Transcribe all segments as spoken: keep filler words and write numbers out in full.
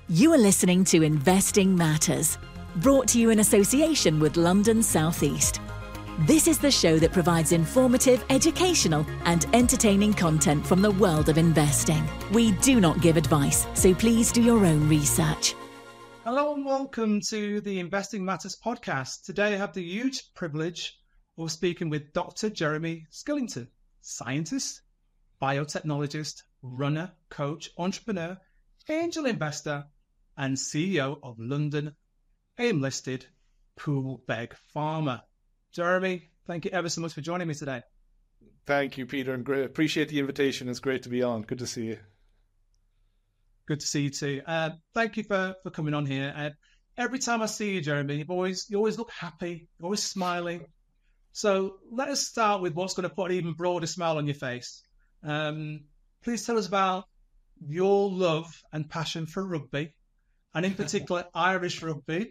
You are listening to Investing Matters, brought to you in association with London South East. This is the show that provides informative, educational and entertaining content from the world of investing. We do not give advice, so please do your own research. Hello and welcome to the Investing Matters podcast. Today I have the huge privilege of speaking with Doctor Jeremy Skillington, scientist, biotechnologist, runner, coach, entrepreneur, angel investor, and C E O of London A I M-listed Poolbeg Pharma. Jeremy, thank you ever so much for joining me today. Thank you, Peter, and great, appreciate the invitation. It's great to be on. Good to see you. Good to see you too. Uh, thank you for, for coming on here. Uh, every time I see you, Jeremy, you always you always look happy, you're always smiling. So let us start with what's going to put an even broader smile on your face. Um, please tell us about your love and passion for rugby, and in particular Irish rugby.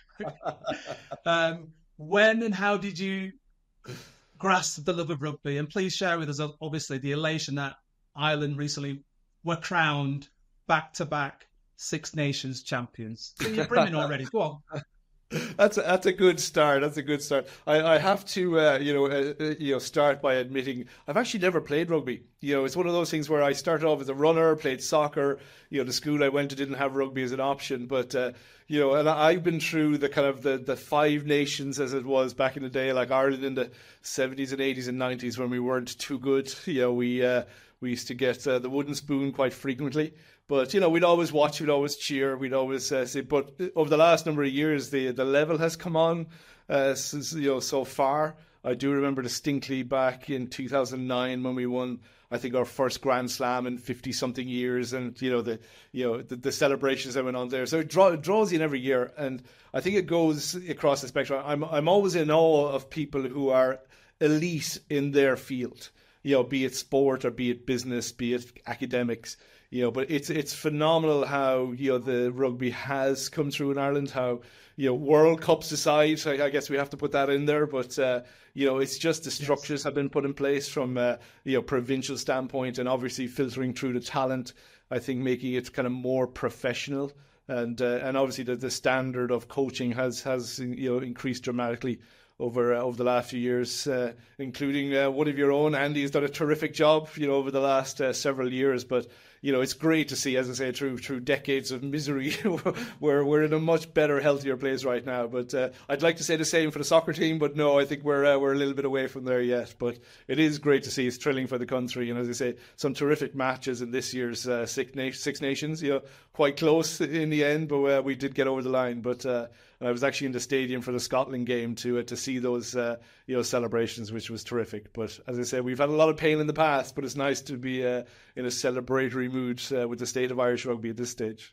um, when and how did you grasp the love of rugby? And please share with us, obviously, the elation that Ireland recently were crowned back-to-back Six Nations champions. So you're brimming already. Go on. That's a, that's a good start. That's a good start. I, I have to, uh, you know, uh, you know, start by admitting I've actually never played rugby. You know, it's one of those things where I started off as a runner, played soccer. You know, the school I went to didn't have rugby as an option, but uh, you know, and I've been through the kind of the, the five nations as it was back in the day, like Ireland in the seventies and eighties and nineties when we weren't too good. You know, we uh, we used to get uh, the wooden spoon quite frequently. But, you know, we'd always watch, we'd always cheer, we'd always uh, say, but over the last number of years, the the level has come on, uh, since, you know, so far. I do remember distinctly back in two thousand nine when we won, I think, our first Grand Slam in fifty-something years, and, you know, the you know the, the celebrations that went on there. So it, draw, it draws you in every year, and I think it goes across the spectrum. I'm, I'm always in awe of people who are elite in their field, you know, be it sport or be it business, be it academics. You know, but it's it's phenomenal how, you know, the rugby has come through in Ireland, how, you know, World Cups aside, I, I guess we have to put that in there, but, uh, you know, it's just the structures yes. have been put in place from, uh, you know, provincial standpoint, and obviously filtering through the talent, I think making it kind of more professional, and uh, and obviously the, the standard of coaching has, has, you know, increased dramatically over uh, over the last few years, uh, including uh, one of your own. Andy has done a terrific job, you know, over the last uh, several years, but you know, it's great to see, as I say, through through decades of misery, we're we're in a much better, healthier place right now. But uh, I'd like to say the same for the soccer team, but no, I think we're uh, we're a little bit away from there yet. But it is great to see. It's thrilling for the country, and as I say, some terrific matches in this year's uh, Six, Na- Six Nations. You know, quite close in the end, but uh, we did get over the line. But uh, I was actually in the stadium for the Scotland game to uh, to see those uh, you know celebrations, which was terrific. But as I say, we've had a lot of pain in the past, but it's nice to be uh, in a celebratory mood uh, with the state of Irish rugby at this stage.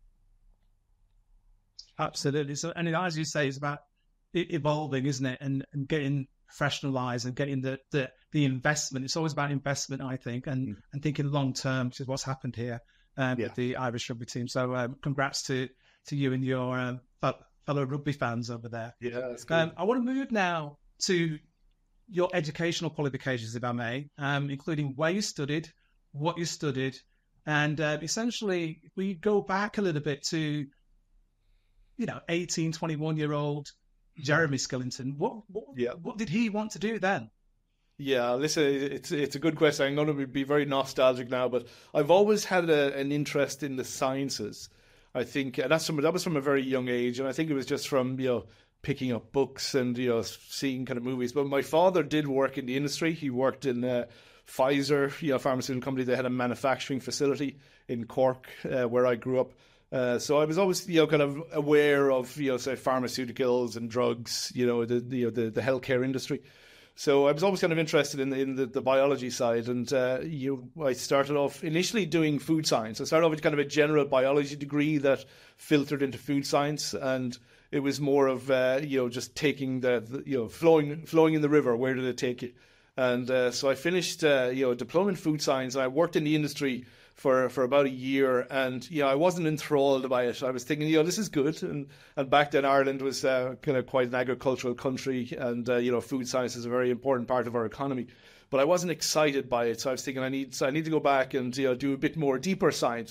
Absolutely. So, and as you say, it's about evolving, isn't it? And, and getting professionalised and getting the, the, the investment. It's always about investment, I think, and, mm. and thinking long term, which is what's happened here um, yeah. with the Irish rugby team. So um, congrats to, to you and your um, fellow rugby fans over there. Yeah, that's good. Um, I want to move now to your educational qualifications, if I may, um, including where you studied, what you studied, and uh, essentially we go back a little bit to, you know, eighteen, twenty-one-year-old Jeremy Skillington. What what, yeah. what did he want to do then? Yeah, listen, it's it's a good question. I'm going to be very nostalgic now, but I've always had a, an interest in the sciences. I think that's from, that was from a very young age, and I think it was just from, you know, picking up books and, you know, seeing kind of movies. But my father did work in the industry. He worked in uh, Pfizer, you know, pharmaceutical company. They had a manufacturing facility in Cork, uh, where I grew up. Uh, so I was always, you know, kind of aware of, you know, say pharmaceuticals and drugs, you know, the the the, the healthcare industry. So I was always kind of interested in the, in the, the biology side, and uh, you, I started off initially doing food science. I started off with kind of a general biology degree that filtered into food science, and it was more of uh, you know just taking the, the you know flowing flowing in the river. Where did it take you? And uh, so I finished uh, you know a diploma in food science, and I worked in the industry for for about a year, and you know I wasn't enthralled by it. I was thinking, you know, this is good, and and back then Ireland was uh, kind of quite an agricultural country, and uh, you know food science is a very important part of our economy. But I wasn't excited by it, so I was thinking I need so I need to go back and you know do a bit more deeper science.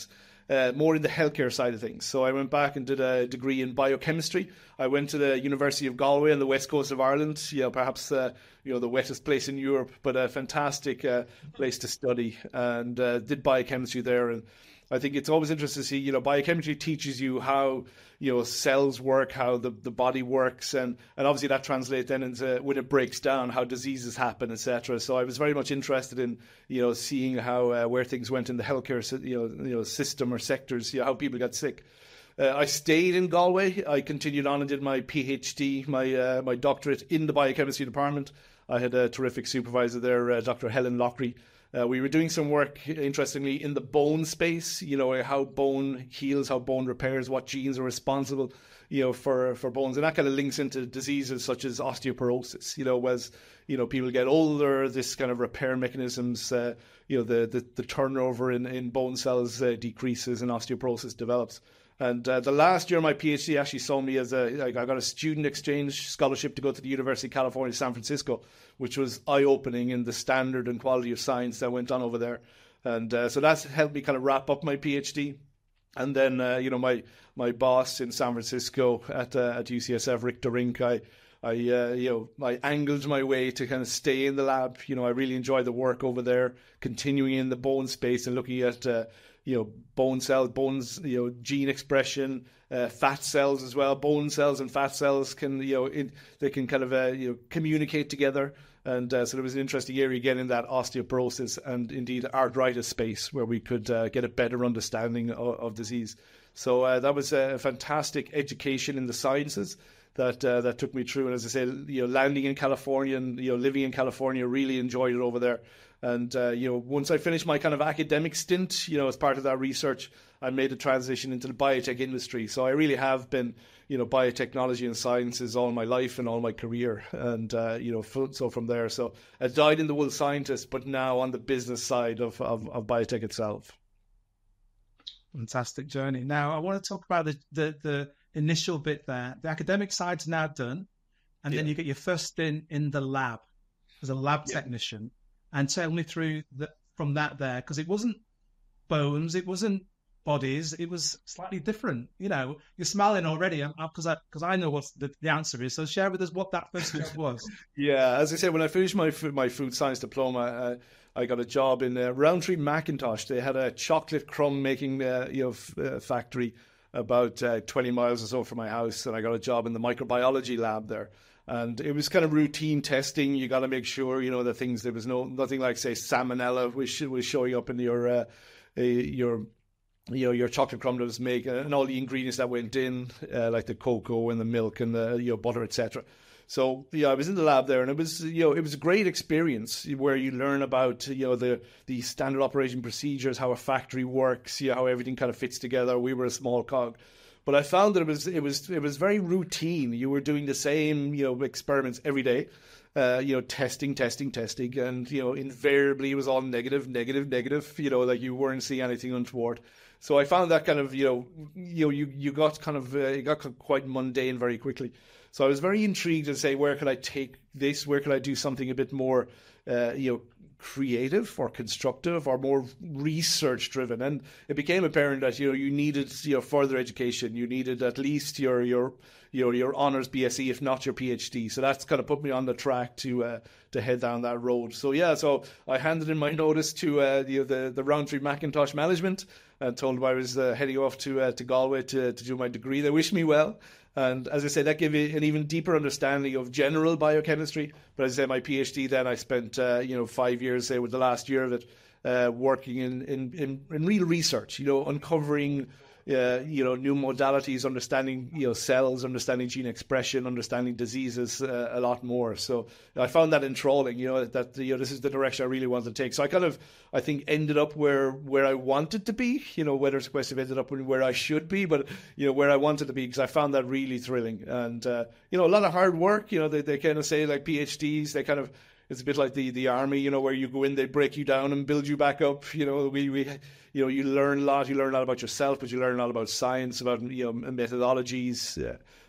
uh, more in the healthcare side of things. So I went back and did a degree in biochemistry. I went to the University of Galway on the west coast of Ireland, you know, perhaps uh, you know the wettest place in Europe, but a fantastic uh, place to study, and uh, did biochemistry there. And I think it's always interesting to see, you know, biochemistry teaches you how, you know, cells work, how the, the body works, and, and obviously that translates then into when it breaks down, how diseases happen, et cetera. So I was very much interested in, you know, seeing how uh, where things went in the healthcare, you know, you know, system or sectors, you know, how people got sick. Uh, I stayed in Galway. I continued on and did my PhD, my uh, my doctorate in the biochemistry department. I had a terrific supervisor there, uh, Doctor Helen Lockery. Uh, we were doing some work, interestingly, in the bone space, you know, how bone heals, how bone repairs, what genes are responsible, you know, for, for bones. And that kind of links into diseases such as osteoporosis, you know, as, you know, people get older, this kind of repair mechanisms, uh, you know, the, the, the turnover in, in bone cells uh, decreases and osteoporosis develops. And uh, the last year of my PhD actually saw me as a, like I got a student exchange scholarship to go to the University of California, San Francisco, which was eye-opening in the standard and quality of science that went on over there. And uh, so that's helped me kind of wrap up my PhD. And then, uh, you know, my my boss in San Francisco at uh, at U C S F, Rick Derink, I, I uh, you know, I angled my way to kind of stay in the lab. You know, I really enjoyed the work over there, continuing in the bone space and looking at, uh, you know, bone cells, bones, you know, gene expression, uh, fat cells as well. Bone cells and fat cells can, you know, in, they can kind of, uh, you know, communicate together. And uh, so there was an interesting area again in that osteoporosis and indeed arthritis space where we could uh, get a better understanding of, of disease. So uh, that was a fantastic education in the sciences that uh, that took me through. And as I said, you know, landing in California and, you know, living in California, really enjoyed it over there. And, uh, you know, once I finished my kind of academic stint, you know, as part of that research, I made a transition into the biotech industry. So I really have been, you know, biotechnology and sciences all my life and all my career. And, uh, you know, so from there, so a dyed-in-the-wool scientist, but now on the business side of, of, of biotech itself. Fantastic journey. Now, I want to talk about the, the, the initial bit there. The academic side's now done. And yeah. then you get your first stint in the lab as a lab yeah. technician. And tell me through the, from that there, because it wasn't bones, it wasn't bodies, it was slightly different. You know, you're smiling already because I because I, I know what the, the answer is. So share with us what that first job was. Yeah, as I said, when I finished my my food science diploma, uh, I got a job in uh, Rowntree Macintosh. They had a chocolate crumb making uh, you know f- uh, factory about uh, twenty miles or so from my house, and I got a job in the microbiology lab there. And it was kind of routine testing. You got to make sure, you know, the things, there was no, nothing like, say, salmonella, which was showing up in your, uh, uh, your, you know, your chocolate crumb that was made, and all the ingredients that went in, uh, like the cocoa and the milk and the, you know, butter, et cetera. So, yeah, I was in the lab there, and it was, you know, it was a great experience where you learn about, you know, the, the standard operating procedures, how a factory works, you know, how everything kind of fits together. We were a small cog. But I found that it was it was it was very routine. You were doing the same, you know, experiments every day, uh, you know, testing, testing, testing, and you know, invariably it was all negative, negative, negative. You know, like you weren't seeing anything untoward. So I found that kind of, you know, you know, you you got kind of uh, it got quite mundane very quickly. So I was very intrigued to say, where could I take this? Where could I do something a bit more, uh, you know, creative or constructive or more research driven? And it became apparent that, you know, you needed, you know, further education. You needed at least your your your your honors B S c, if not your PhD. So that's kind of put me on the track to uh, to head down that road. So yeah, so I handed in my notice to uh, the the the Rowntree Macintosh management and told them I was uh, heading off to uh, to Galway to to do my degree. They wished me well. And as I say, that gave me an even deeper understanding of general biochemistry. But as I say, my PhD then I spent, uh, you know, five years, say, with the last year of it, uh, working in, in, in, in real research, you know, uncovering, uh, you know, new modalities, understanding, you know, cells, understanding gene expression, understanding diseases uh, a lot more. So I found that enthralling, you know, that, you know, this is the direction I really wanted to take. So I kind of, I think, ended up where, where I wanted to be, you know, whether it's a question of ended up where I should be, but, you know, where I wanted to be, because I found that really thrilling. And, uh, you know, a lot of hard work, you know, they, they kind of say like PhDs, they kind of, it's a bit like the, the army, you know, where you go in, they break you down and build you back up. You know, we, we, you know, you learn a lot. You learn a lot about yourself, but you learn a lot about science, about, you know, methodologies, uh,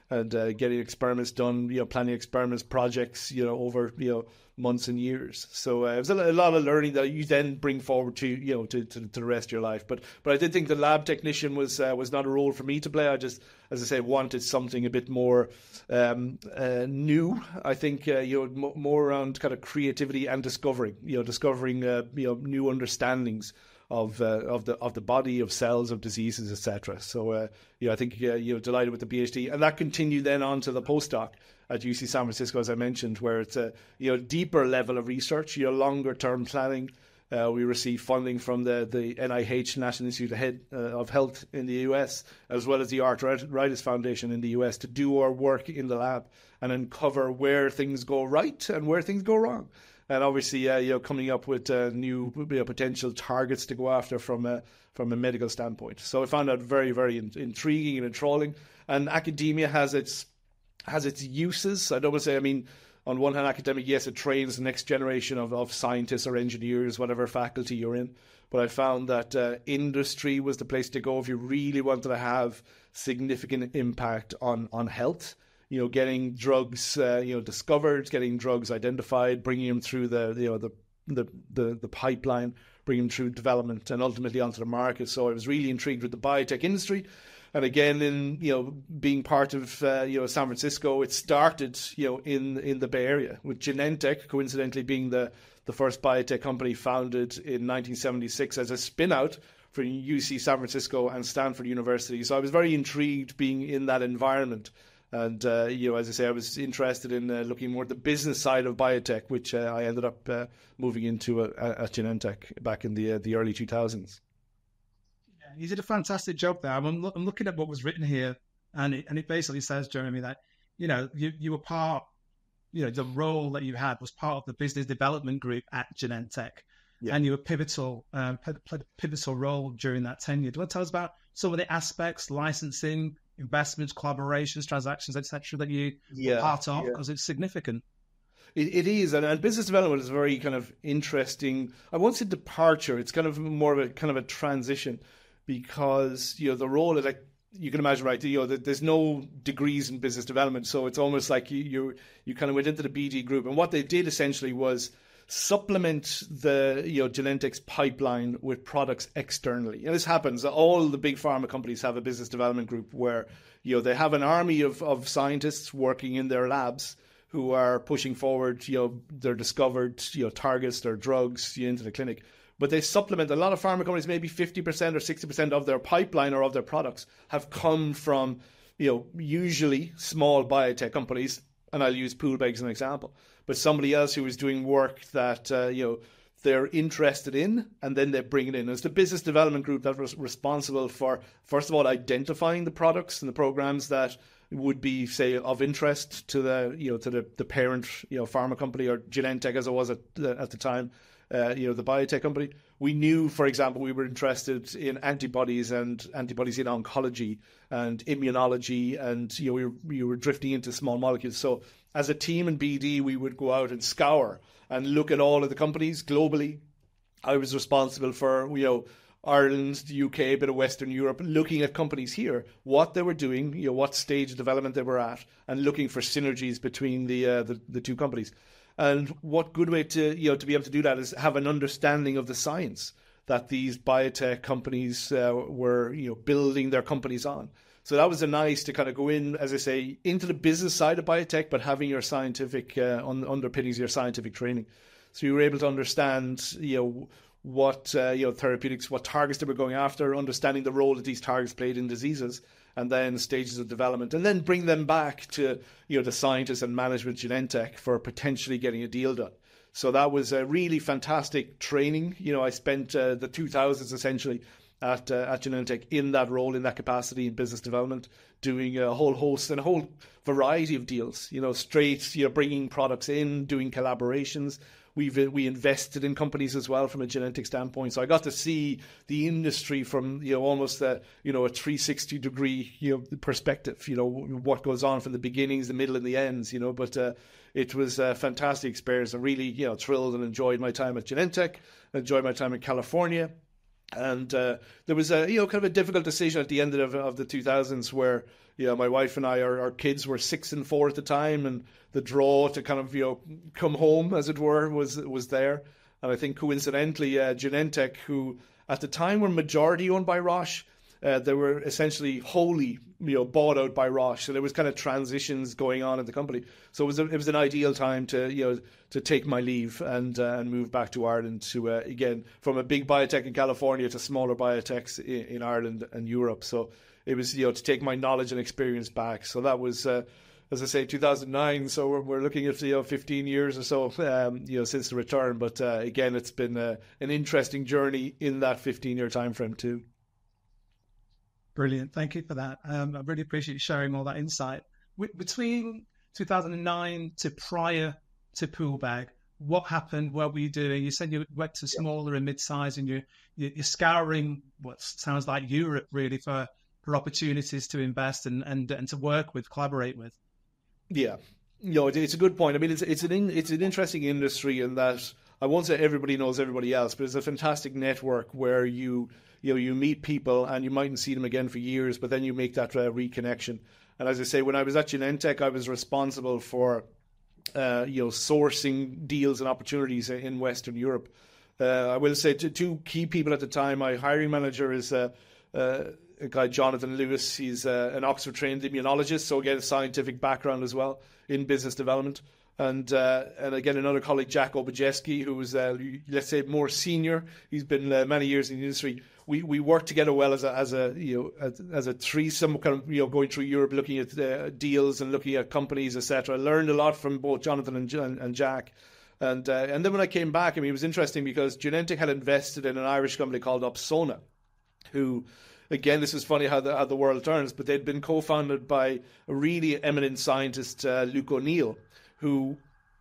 and uh, getting experiments done, you know, planning experiments, projects, you know, over, you know, months and years. So uh, it was a, a lot of learning that you then bring forward to, you know, to, to, to the rest of your life. But but I did think the lab technician was uh, was not a role for me to play. I just, as I say, wanted something a bit more um, uh, new. I think, uh, you know, m- more around kind of creativity and discovering, you know, discovering, uh, you know, new understandings of uh, of the of the body, of cells, of diseases, et cetera. So, uh, you know, I think uh, you know, delighted with the PhD, and that continued then on to the postdoc at U C San Francisco, as I mentioned, where it's a you know deeper level of research, you know, longer term planning. Uh, we received funding from the the N I H, National Institute of, Head, uh, of Health in the U S, as well as the Arthritis Foundation in the U S, to do our work in the lab and uncover where things go right and where things go wrong. And obviously, uh, you know, coming up with uh, new you know, potential targets to go after from a, from a medical standpoint. So I found that very, very in, intriguing and enthralling. And academia has its has its uses. I don't want to say, I mean, on one hand, academic, yes, it trains the next generation of, of scientists or engineers, whatever faculty you're in. But I found that uh, industry was the place to go if you really wanted to have significant impact on, on health. You know, getting drugs, uh, you know, discovered, getting drugs identified, bringing them through the, you know, the the the, the pipeline, bringing them through development, and ultimately onto the market. So I was really intrigued with the biotech industry, and again, in you know, being part of uh, you know San Francisco, it started you know in in the Bay Area with Genentech, coincidentally being the the first biotech company founded in nineteen seventy-six as a spin-out for U C San Francisco and Stanford University. So I was very intrigued being in that environment. And, uh, you know, as I say, I was interested in uh, looking more at the business side of biotech, which uh, I ended up uh, moving into uh, at Genentech back in the uh, the early two thousands. Yeah, you did a fantastic job there. I'm, I'm looking at what was written here, and it, and it basically says, Jeremy, that, you know, you, you were part, you know, the role that you had was part of the business development group at Genentech. Yeah. And you were pivotal, uh, played a pivotal role during that tenure. Do you want to tell us about some of the aspects, licensing, investments, collaborations, transactions, et cetera, that you yeah, were part of? Because yeah. it's significant. It, it is, and, and business development is a very kind of interesting. I won't say departure. It's kind of more of a kind of a transition, because you know the role is like you can imagine, right? You know, there's no degrees in business development, so it's almost like you you, you kind of went into the B D group, and what they did essentially was supplement the you know Genentech's pipeline with products externally. And this happens. All the big pharma companies have a business development group where you know they have an army of, of scientists working in their labs who are pushing forward you know their discovered you know targets, their drugs you know, into the clinic. But they supplement a lot of pharma companies. Maybe fifty percent or sixty percent of their pipeline or of their products have come from you know usually small biotech companies. And I'll use Poolbeg as an example. But somebody else who is doing work that uh, you know they're interested in, and then they bring it in. It's the business development group that was responsible for, first of all, identifying the products and the programs that would be, say, of interest to the you know to the, the parent you know pharma company, or Genentech as it was at at the time, uh, you know the biotech company. We knew, for example, we were interested in antibodies and antibodies in oncology and immunology, and you know we were, we were drifting into small molecules. So as a team in B D, we would go out and scour and look at all of the companies globally. I was responsible for you know Ireland, the U K, a bit of Western Europe, looking at companies here, what they were doing, you know what stage of development they were at, and looking for synergies between the uh, the, the two companies. And what good way to you know to be able to do that is have an understanding of the science that these biotech companies uh, were you know building their companies on. So that was a nice to kind of go in, as I say, into the business side of biotech, but having your scientific uh, un- underpinnings, your scientific training. So you were able to understand you know what uh, you know therapeutics, what targets they were going after, understanding the role that these targets played in diseases, and then stages of development, and then bring them back to you know the scientists and management Genentech for potentially getting a deal done. So that was a really fantastic training. You know, I spent uh, the two thousands essentially at uh, at Genentech in that role, in that capacity in business development, doing a whole host and a whole variety of deals. You know, straight you know bringing products in, doing collaborations. We've we invested in companies as well from a Genentech standpoint, so I got to see the industry from you know almost a you know a three sixty degree you know perspective. You know what goes on from the beginnings, the middle, and the ends. You know, but uh, it was a fantastic experience. I really you know thrilled and enjoyed my time at Genentech. Enjoyed my time in California. And uh, there was a you know kind of a difficult decision at the end of, of the two thousands where you know my wife and I, our, our kids were six and four at the time, and the draw to kind of you know come home, as it were, was was there. And I think coincidentally, uh, Genentech, who at the time were majority owned by Roche, uh, they were essentially wholly you know bought out by Roche. So there was kind of transitions going on at the company. So it was a, it was an ideal time to you know to take my leave and uh, and move back to Ireland to uh, again from a big biotech in California to smaller biotechs in, in Ireland and Europe. So it was you know to take my knowledge and experience back. So that was. Uh, As I say, two thousand nine. So we're, we're looking at you know fifteen years or so, um, you know, since the return. But uh, again, it's been uh, an interesting journey in that fifteen-year time frame too. Brilliant, thank you for that. Um, I really appreciate you sharing all that insight. W- between two thousand nine to prior to Poolbeg, what happened? What were you doing? You said you went to smaller and mid-size, and you're you're scouring what sounds like Europe really for for opportunities to invest and and and to work with, collaborate with. Yeah, you know, it's a good point. I mean, it's it's an in, it's an interesting industry in that I won't say everybody knows everybody else, but it's a fantastic network where you you know you meet people and you mightn't see them again for years, but then you make that uh, reconnection. And as I say, when I was at Genentech, I was responsible for uh, you know sourcing deals and opportunities in Western Europe. Uh, I will say to two key people at the time. My hiring manager is. Uh, uh, a guy, Jonathan Lewis. He's uh, an Oxford-trained immunologist, so again, a scientific background as well in business development. And uh, and again, another colleague, Jack Obajeski, who was, uh, let's say, more senior. He's been uh, many years in the industry. We we worked together well as a as a you know as, as a threesome, kind of you know going through Europe, looking at uh, deals and looking at companies, et cetera. I learned a lot from both Jonathan and and Jack. And uh, and then when I came back, I mean, it was interesting because Genentech had invested in an Irish company called Opsona, who. Again, this is funny how the, how the world turns, but they'd been co-founded by a really eminent scientist, uh, Luke O'Neill, who,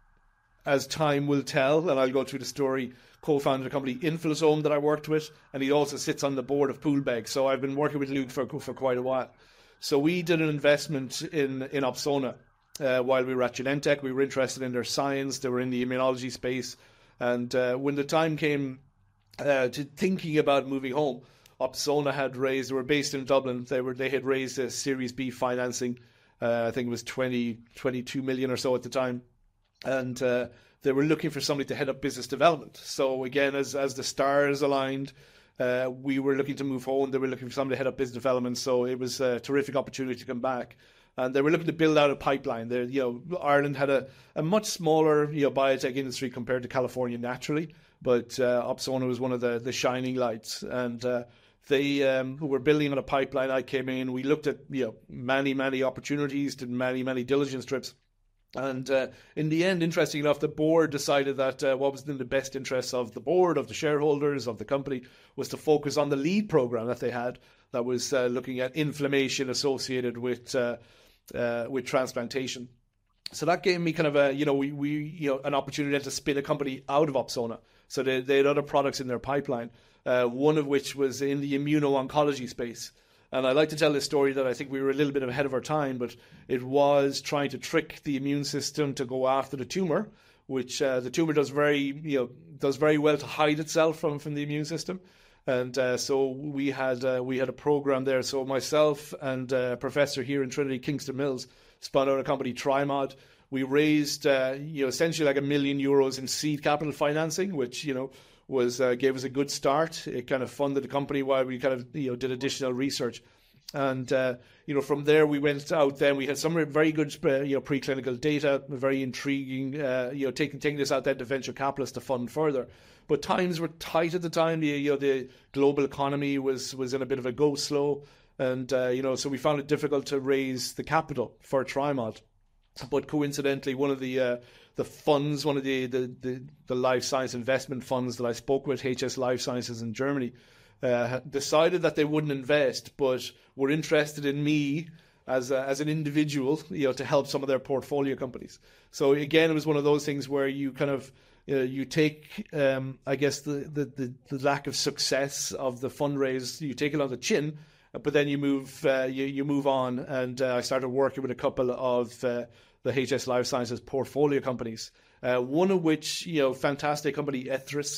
as time will tell, and I'll go through the story, co-founded a company, Inflazome, that I worked with, and he also sits on the board of Poolbeg. So I've been working with Luke for for quite a while. So we did an investment in, in Opsona uh, while we were at Genentech. We were interested in their science. They were in the immunology space. And uh, when the time came uh, to thinking about moving home, Opsona had raised, they were based in Dublin, they were they had raised a Series B financing, uh, I think it was twenty, twenty-two million or so at the time, and uh, they were looking for somebody to head up business development. So again, as as the stars aligned, uh, we were looking to move home, they were looking for somebody to head up business development, so it was a terrific opportunity to come back. And they were looking to build out a pipeline. There, you know, Ireland had a, a much smaller, you know, biotech industry compared to California naturally, but uh, Opsona was one of the, the shining lights. And uh, they um, who were building on a pipeline. I came in. We looked at you know many many opportunities, did many many diligence trips, and uh, in the end, interesting enough, the board decided that uh, what was in the best interests of the board, of the shareholders, of the company, was to focus on the lead program that they had, that was uh, looking at inflammation associated with uh, uh, with transplantation. So that gave me kind of a you know we we you know an opportunity to spin a company out of Opsona. So they they had other products in their pipeline. Uh, one of which was in the immuno-oncology space. And I like to tell this story that I think we were a little bit ahead of our time, but it was trying to trick the immune system to go after the tumor, which uh, the tumor does very, you know, does very well to hide itself from, from the immune system. And uh, so we had uh, we had a program there. So myself and a professor here in Trinity, Kingston Mills, spun out a company, Trimod. We raised, uh, you know, essentially like a million euros in seed capital financing, which, you know, was uh, gave us a good start. It kind of funded the company while we kind of you know did additional research, and uh, you know from there we went out. Then we had some very good uh, you know preclinical data, very intriguing. Uh, you know taking taking this out then to venture capitalists to fund further. But times were tight at the time. The you know the global economy was was in a bit of a go slow, and uh, you know so we found it difficult to raise the capital for Trimod. But coincidentally, one of the uh, the funds, one of the, the, the, the life science investment funds that I spoke with, H S Life Sciences in Germany, uh, decided that they wouldn't invest, but were interested in me as a, as an individual, you know, to help some of their portfolio companies. So again, it was one of those things where you kind of you, know, you take, um, I guess, the, the, the, the lack of success of the fundraise, you take it on the chin, but then you move uh, you, you move on. And uh, I started working with a couple of uh, the H S Life Sciences portfolio companies, uh, one of which, you know, fantastic company, Ethris,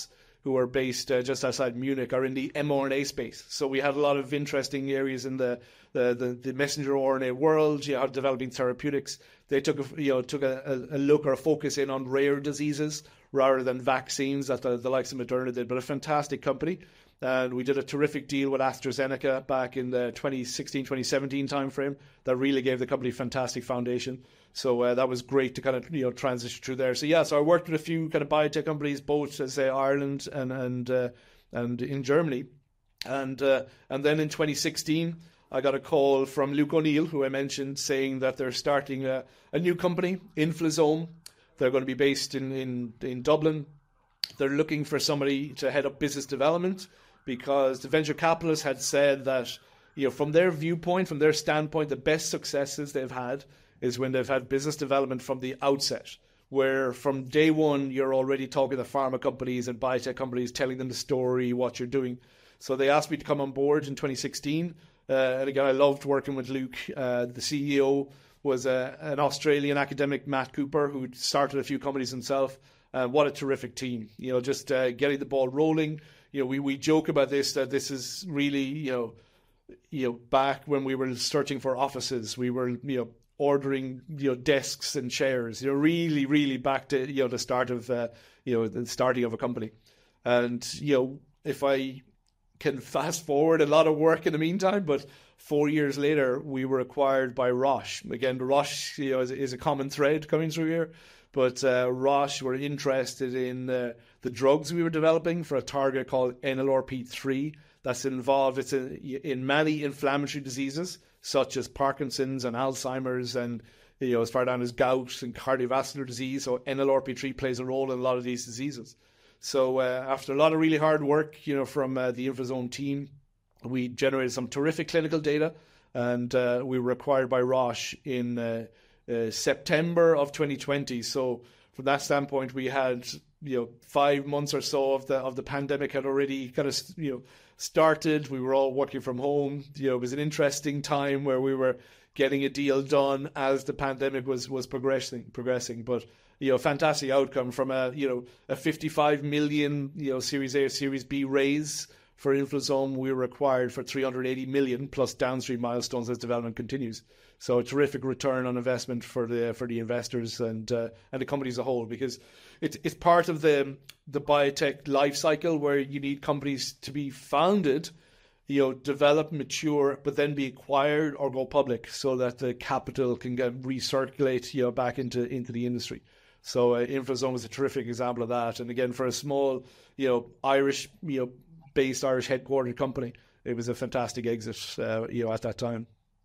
who are based uh, just outside Munich, are in the mRNA space. So we had a lot of interesting areas in the the, the, the messenger R N A world, you know, developing therapeutics. They took a, you know took a, a look or a focus in on rare diseases rather than vaccines that the, the likes of Moderna did. But a fantastic company. And we did a terrific deal with AstraZeneca back in the twenty sixteen, twenty seventeen timeframe that really gave the company fantastic foundation. So uh, that was great to kind of you know transition through there. So yeah, so I worked with a few kind of biotech companies, both as say Ireland and and uh, and in Germany, and uh, and then in twenty sixteen I got a call from Luke O'Neill, who I mentioned, saying that they're starting a, a new company, Inflazome. They're going to be based in in in Dublin. They're looking for somebody to head up business development, because the venture capitalists had said that, you know, from their viewpoint, from their standpoint, the best successes they've had is when they've had business development from the outset, where from day one, you're already talking to pharma companies and biotech companies, telling them the story, what you're doing. So they asked me to come on board in twenty sixteen. Uh, and again, I loved working with Luke. Uh, the C E O was uh, an Australian academic, Matt Cooper, who started a few companies himself. Uh, what a terrific team, you know, just uh, getting the ball rolling. You know, we, we joke about this, that this is really, you know, you know, back when we were searching for offices, we were, you know, ordering, you know, desks and chairs, you know, really, really back to, you know, the start of, uh, you know, the starting of a company. And, you know, if I can fast forward, a lot of work in the meantime, but four years later, we were acquired by Roche. Again, Roche, you know, is, is a common thread coming through here. But uh, Roche were interested in uh, the drugs we were developing for a target called N L R P three that's involved it's a, in many inflammatory diseases such as Parkinson's and Alzheimer's, and you know as far down as gout and cardiovascular disease. So N L R P three plays a role in a lot of these diseases. So uh, after a lot of really hard work, you know, from uh, the Inflazome team, we generated some terrific clinical data, and uh, we were acquired by Roche in Uh, Uh, September of twenty twenty. So from that standpoint, we had you know five months or so of the of the pandemic had already kind of you know started. We were all working from home. You know, it was an interesting time where we were getting a deal done as the pandemic was was progressing progressing. But you know, fantastic outcome from a you know a fifty-five million you know Series A or Series B raise for Inflazome. We were acquired for three hundred eighty million plus downstream milestones as development continues. So a terrific return on investment for the for the investors and uh, and the company as a whole, because it's it's part of the the biotech life cycle where you need companies to be founded, you know, develop, mature, but then be acquired or go public, so that the capital can get recirculate, you know, back into into the industry. So uh, Inflazome is a terrific example of that. And again, for a small, you know, Irish, you know, based Irish headquartered company, it was a fantastic exit, uh, you know, at that time.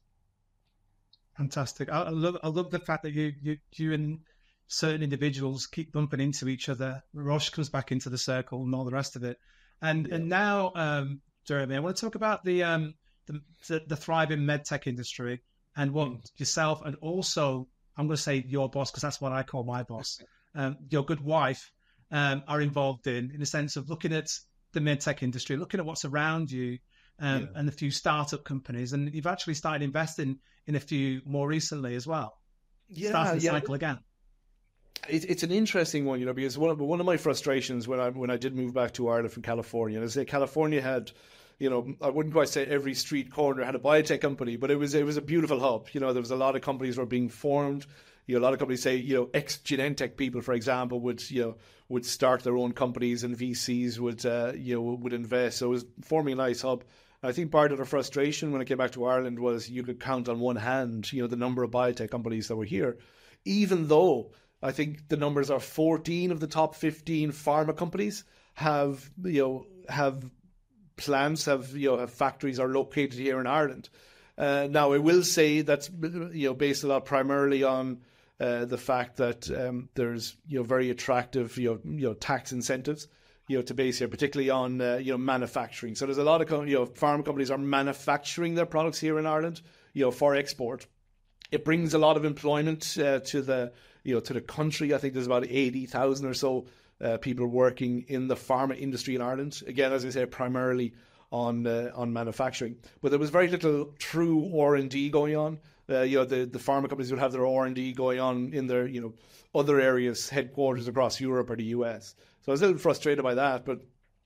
Fantastic. I, I love I love the fact that you you you and certain individuals keep bumping into each other. Roche comes back into the circle and all the rest of it. And yeah. and now, um, Jeremy, I want to talk about the um the the, the thriving medtech industry and what mm. yourself and also I'm going to say your boss, because that's what I call my boss, um, your good wife, um, are involved in in the sense of looking at the medtech industry, looking at what's around you. Um, yeah. And a few startup companies, and you've actually started investing in a few more recently as well. Yeah, starting the yeah. cycle again. It, it's an interesting one, you know, because one of one of my frustrations when I when I did move back to Ireland from California is that California had, you know, I wouldn't quite say every street corner had a biotech company, but it was it was a beautiful hub. You know, there was a lot of companies were being formed. You know, a lot of companies say, you know, ex-Genentech people, for example, would you know would start their own companies, and V Cs would uh, you know would invest. So it was forming a nice hub. I think part of the frustration when I came back to Ireland was you could count on one hand, you know, the number of biotech companies that were here, even though I think the numbers are fourteen of the top fifteen pharma companies have, you know, have plants, have, you know, have factories are located here in Ireland. Uh, now, I will say that's, you know, based a lot primarily on uh, the fact that um, there's, you know, very attractive, you know, you know, tax incentives, you know, to base here, particularly on, uh, you know, manufacturing. So there's a lot of, you know, pharma companies are manufacturing their products here in Ireland, you know, for export. It brings a lot of employment uh, to the, you know, to the country. I think there's about eighty thousand or so uh, people working in the pharma industry in Ireland. Again, as I say, primarily on uh, on manufacturing. But there was very little true R and D going on. Uh, you know, the, the pharma companies would have their R and D going on in their, you know, other areas, headquarters across Europe or the U S. So I was a little frustrated by that. But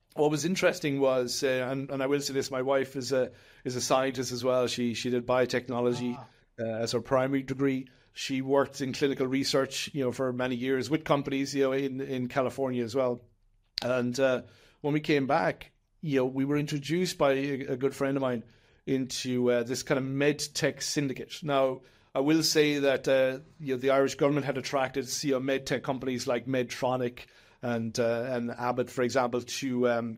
what was interesting was, uh, and, and I will say this, my wife is a is a scientist as well. She she did biotechnology ah. uh, as her primary degree. She worked in clinical research, you know, for many years with companies, you know, in, in California as well. And uh, when we came back, you know, we were introduced by a, a good friend of mine into uh, this kind of med tech syndicate. Now, I will say that uh, you know, the Irish government had attracted, you know, med tech companies like Medtronic and uh, and Abbott, for example, to um,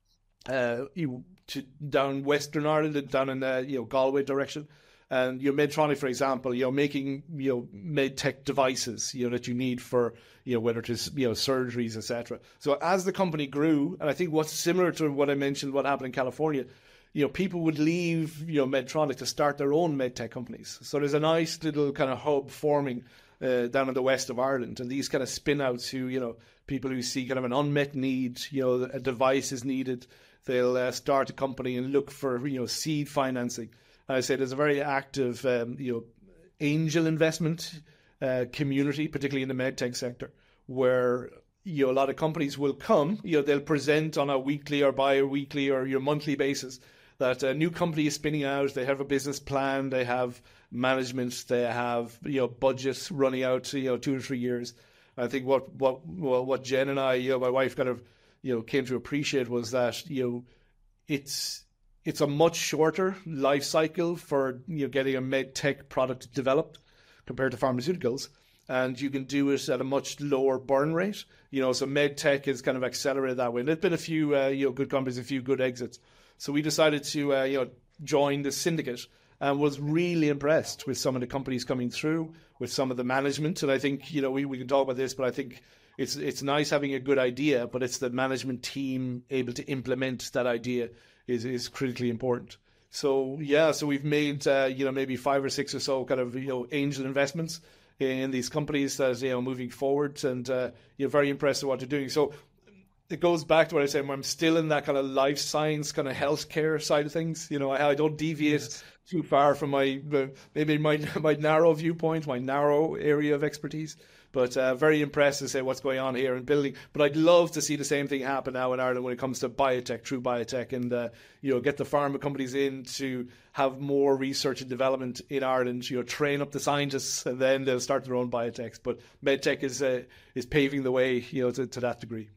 uh, to down Western Ireland, down in the you know Galway direction. And you know, Medtronic, for example, you know, making you know med tech devices, you know, that you need for you know whether it is you know surgeries, et cetera. So as the company grew, and I think what's similar to what I mentioned, what happened in California, you know, people would leave you know Medtronic to start their own med tech companies. So there's a nice little kind of hub forming uh, down in the west of Ireland, and these kind of spin outs who you know people who see kind of an unmet need, you know, a device is needed, they'll uh, start a company and look for you know seed financing. I say there's a very active, um, you know, angel investment uh, community, particularly in the medtech sector, where you know a lot of companies will come. You know, they'll present on a weekly or bi-weekly or your monthly basis that a new company is spinning out. They have a business plan, they have management, they have you know budgets running out to you know two or three years. I think what what well, what Jen and I, you know, my wife, kind of you know came to appreciate was that you know it's. It's a much shorter life cycle for you know getting a med tech product developed compared to pharmaceuticals, and you can do it at a much lower burn rate. You know, so med tech is kind of accelerated that way. And there's been a few uh, you know good companies, a few good exits. So we decided to uh, you know join the syndicate, and was really impressed with some of the companies coming through, with some of the management. And I think you know we, we can talk about this, but I think it's it's nice having a good idea, but it's the management team able to implement that idea is is critically important. So yeah, so we've made uh, you know maybe five or six or so kind of you know angel investments in these companies that you know moving forward, and uh, you're very impressed with what they're doing. So it goes back to what I said, I'm still in that kind of life science kind of healthcare side of things. You know, I, I don't deviate yes. too far from my uh, maybe my my narrow viewpoint, my narrow area of expertise. But uh, very impressed to say what's going on here in building. But I'd love to see the same thing happen now in Ireland when it comes to biotech, true biotech, and uh, you know get the pharma companies in to have more research and development in Ireland. You know, train up the scientists, and then they'll start their own biotechs. But medtech is uh, is paving the way, you know, to, to that degree.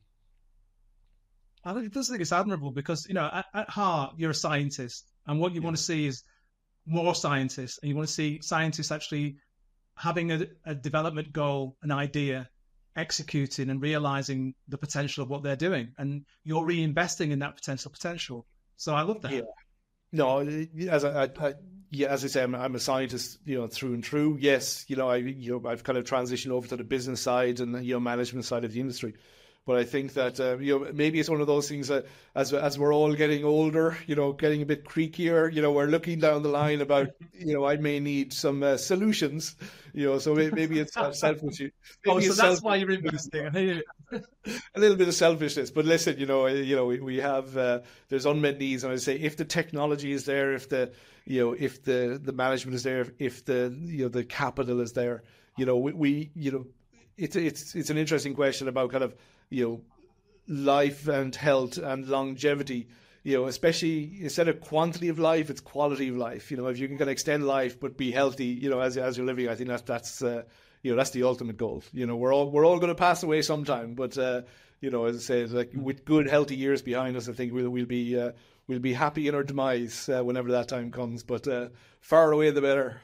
I think I think it's admirable because you know at, at heart you're a scientist, and what you yeah. want to see is more scientists, and you want to see scientists actually having a, a development goal, an idea, executing and realizing the potential of what they're doing, and you're reinvesting in that potential potential. So I love that. Yeah. No, as I, I, I yeah, as I say, I'm, I'm a scientist, you know, through and through. Yes, you know, I, you know, I've kind of transitioned over to the business side and you know, management side of the industry. But I think that uh, you know maybe it's one of those things that as as we're all getting older, you know, getting a bit creakier, you know, we're looking down the line about you know I may need some uh, solutions, you know, so maybe it's uh, selfish. Maybe oh, so it's that's why you're investing. A little bit of selfishness, but listen, you know, you know, we, we have uh, there's unmet needs, and I say if the technology is there, if the you know if the the management is there, if the you know the capital is there, you know, we, we you know it's it's it's an interesting question about kind of. You know, life and health and longevity, you know, especially instead of quantity of life, it's quality of life. You know, if you can kind of extend life but be healthy, you know, as as you're living, I think that that's uh, you know that's the ultimate goal. You know, we're all we're all going to pass away sometime, but uh, you know, as I say, like with good healthy years behind us, I think we'll we'll be uh, we'll be happy in our demise uh, whenever that time comes. But uh, far away the better.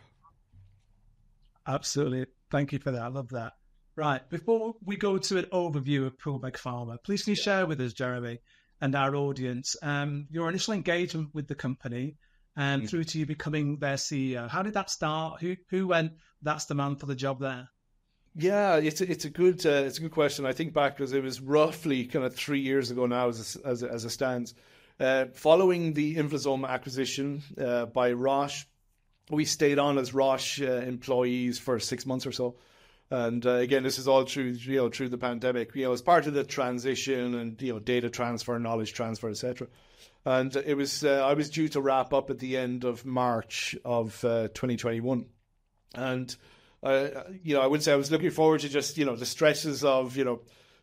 Absolutely, thank you for that. I love that. Right, before we go to an overview of Poolbeg Pharma, please can you share with us, Jeremy, and our audience, um, your initial engagement with the company and mm. through to you becoming their C E O. How did that start? Who who went, that's the man for the job there? Yeah, it's a, it's a good uh, it's a good question. I think back because it was roughly kind of three years ago now as a, as a, as it stands. Uh, following the Inflazome acquisition uh, by Roche, we stayed on as Roche uh, employees for six months or so. And uh, again, this is all through, you know, through the pandemic, you know, as part of the transition and, you know, data transfer, knowledge transfer, et cetera. And it was, uh, I was due to wrap up at the end of March of uh, twenty twenty-one. And, uh, you know, I would say I was looking forward to just, you know, the stresses of, you know,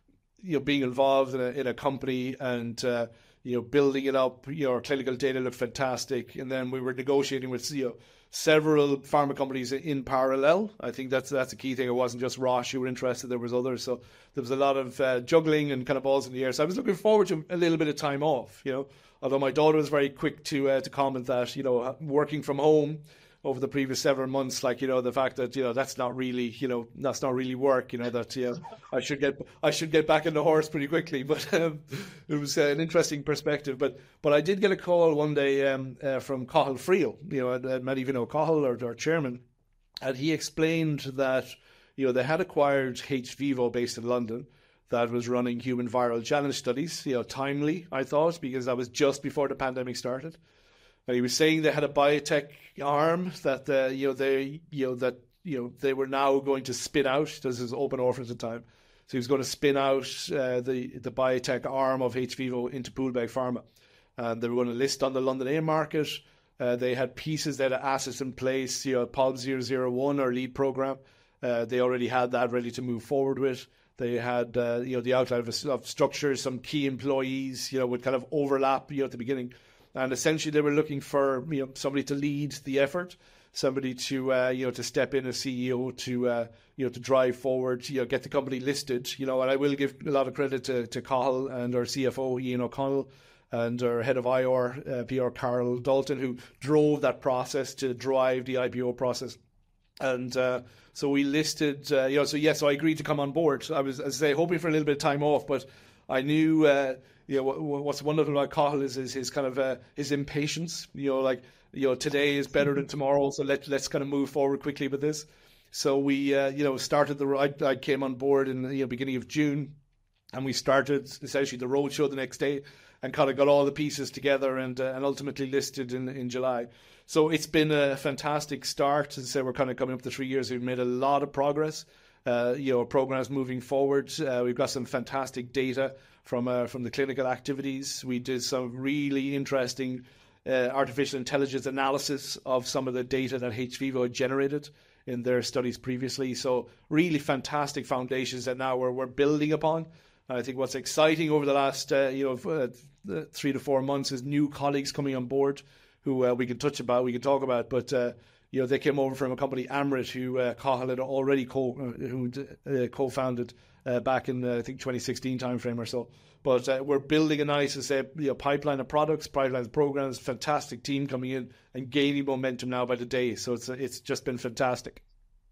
you know, being involved in a, in a company and, uh, you know, building it up. You know, our clinical data looked fantastic. And then we were negotiating with, you know, several pharma companies in parallel. I think that's that's a key thing. It wasn't just Roche who were interested. There was others. So there was a lot of uh, juggling and kind of balls in the air. So I was looking forward to a little bit of time off, you know, although my daughter was very quick to uh, to comment that, you know, working from home over the previous several months, like, you know, the fact that, you know, that's not really, you know, that's not really work, you know, that, you know, I should get, I should get back in the horse pretty quickly. But um, it was uh, an interesting perspective. But but I did get a call one day um, uh, from Cathal Friel, you know, uh, many of you know Cathal, our, our chairman, and he explained that, you know, they had acquired hVIVO based in London that was running human viral challenge studies, you know, timely, I thought, because that was just before the pandemic started. And he was saying they had a biotech arm that uh, you know they you know that you know they were now going to spin out. This is open offer at the time, so he was going to spin out uh, the the biotech arm of hVIVO into Poolbeg Pharma, and they were going to list on the London A I M market. Uh, they had pieces, they had assets in place. You know, P O L B zero zero one, our lead program, uh, they already had that ready to move forward with. They had uh, you know the outline of, of structures, some key employees, you know, would kind of overlap, you know, at the beginning. And essentially, they were looking for, you know, somebody to lead the effort, somebody to uh, you know to step in as C E O to uh, you know to drive forward, you know, get the company listed. You know, and I will give a lot of credit to to Cathal and our C F O Ian O'Connell and our head of I R uh, P R Carol Dalton, who drove that process to drive the I P O process. And uh, so we listed, uh, you know, so yes, so I agreed to come on board. I was, as I say, hoping for a little bit of time off, but I knew. Uh, You know, what's wonderful about Cathal is, is his kind of uh, his impatience. You know, like, you know, today is better than tomorrow, so let let's kind of move forward quickly with this. So we, uh, you know, started the. I, I came on board in the you know, beginning of June, and we started essentially the roadshow the next day, and kind of got all the pieces together, and uh, and ultimately listed in in July. So it's been a fantastic start. As I say, we're kind of coming up to three years. We've made a lot of progress. Uh, you know, our program's moving forward. Uh, we've got some fantastic data from uh, from the clinical activities. We did some really interesting uh, artificial intelligence analysis of some of the data that hVIVO had generated in their studies previously. So really fantastic foundations that now we're, we're building upon. And I think what's exciting over the last uh, you know uh, three to four months is new colleagues coming on board who uh, we can touch about, we can talk about, but uh, you know, they came over from a company, Amryt, who uh, Cathal had already co uh, who uh, co-founded uh, back in uh, I think twenty sixteen timeframe or so. But uh, we're building a nice, say, you know, pipeline of products, pipeline of programs. Fantastic team coming in and gaining momentum now by the day. So it's it's just been fantastic.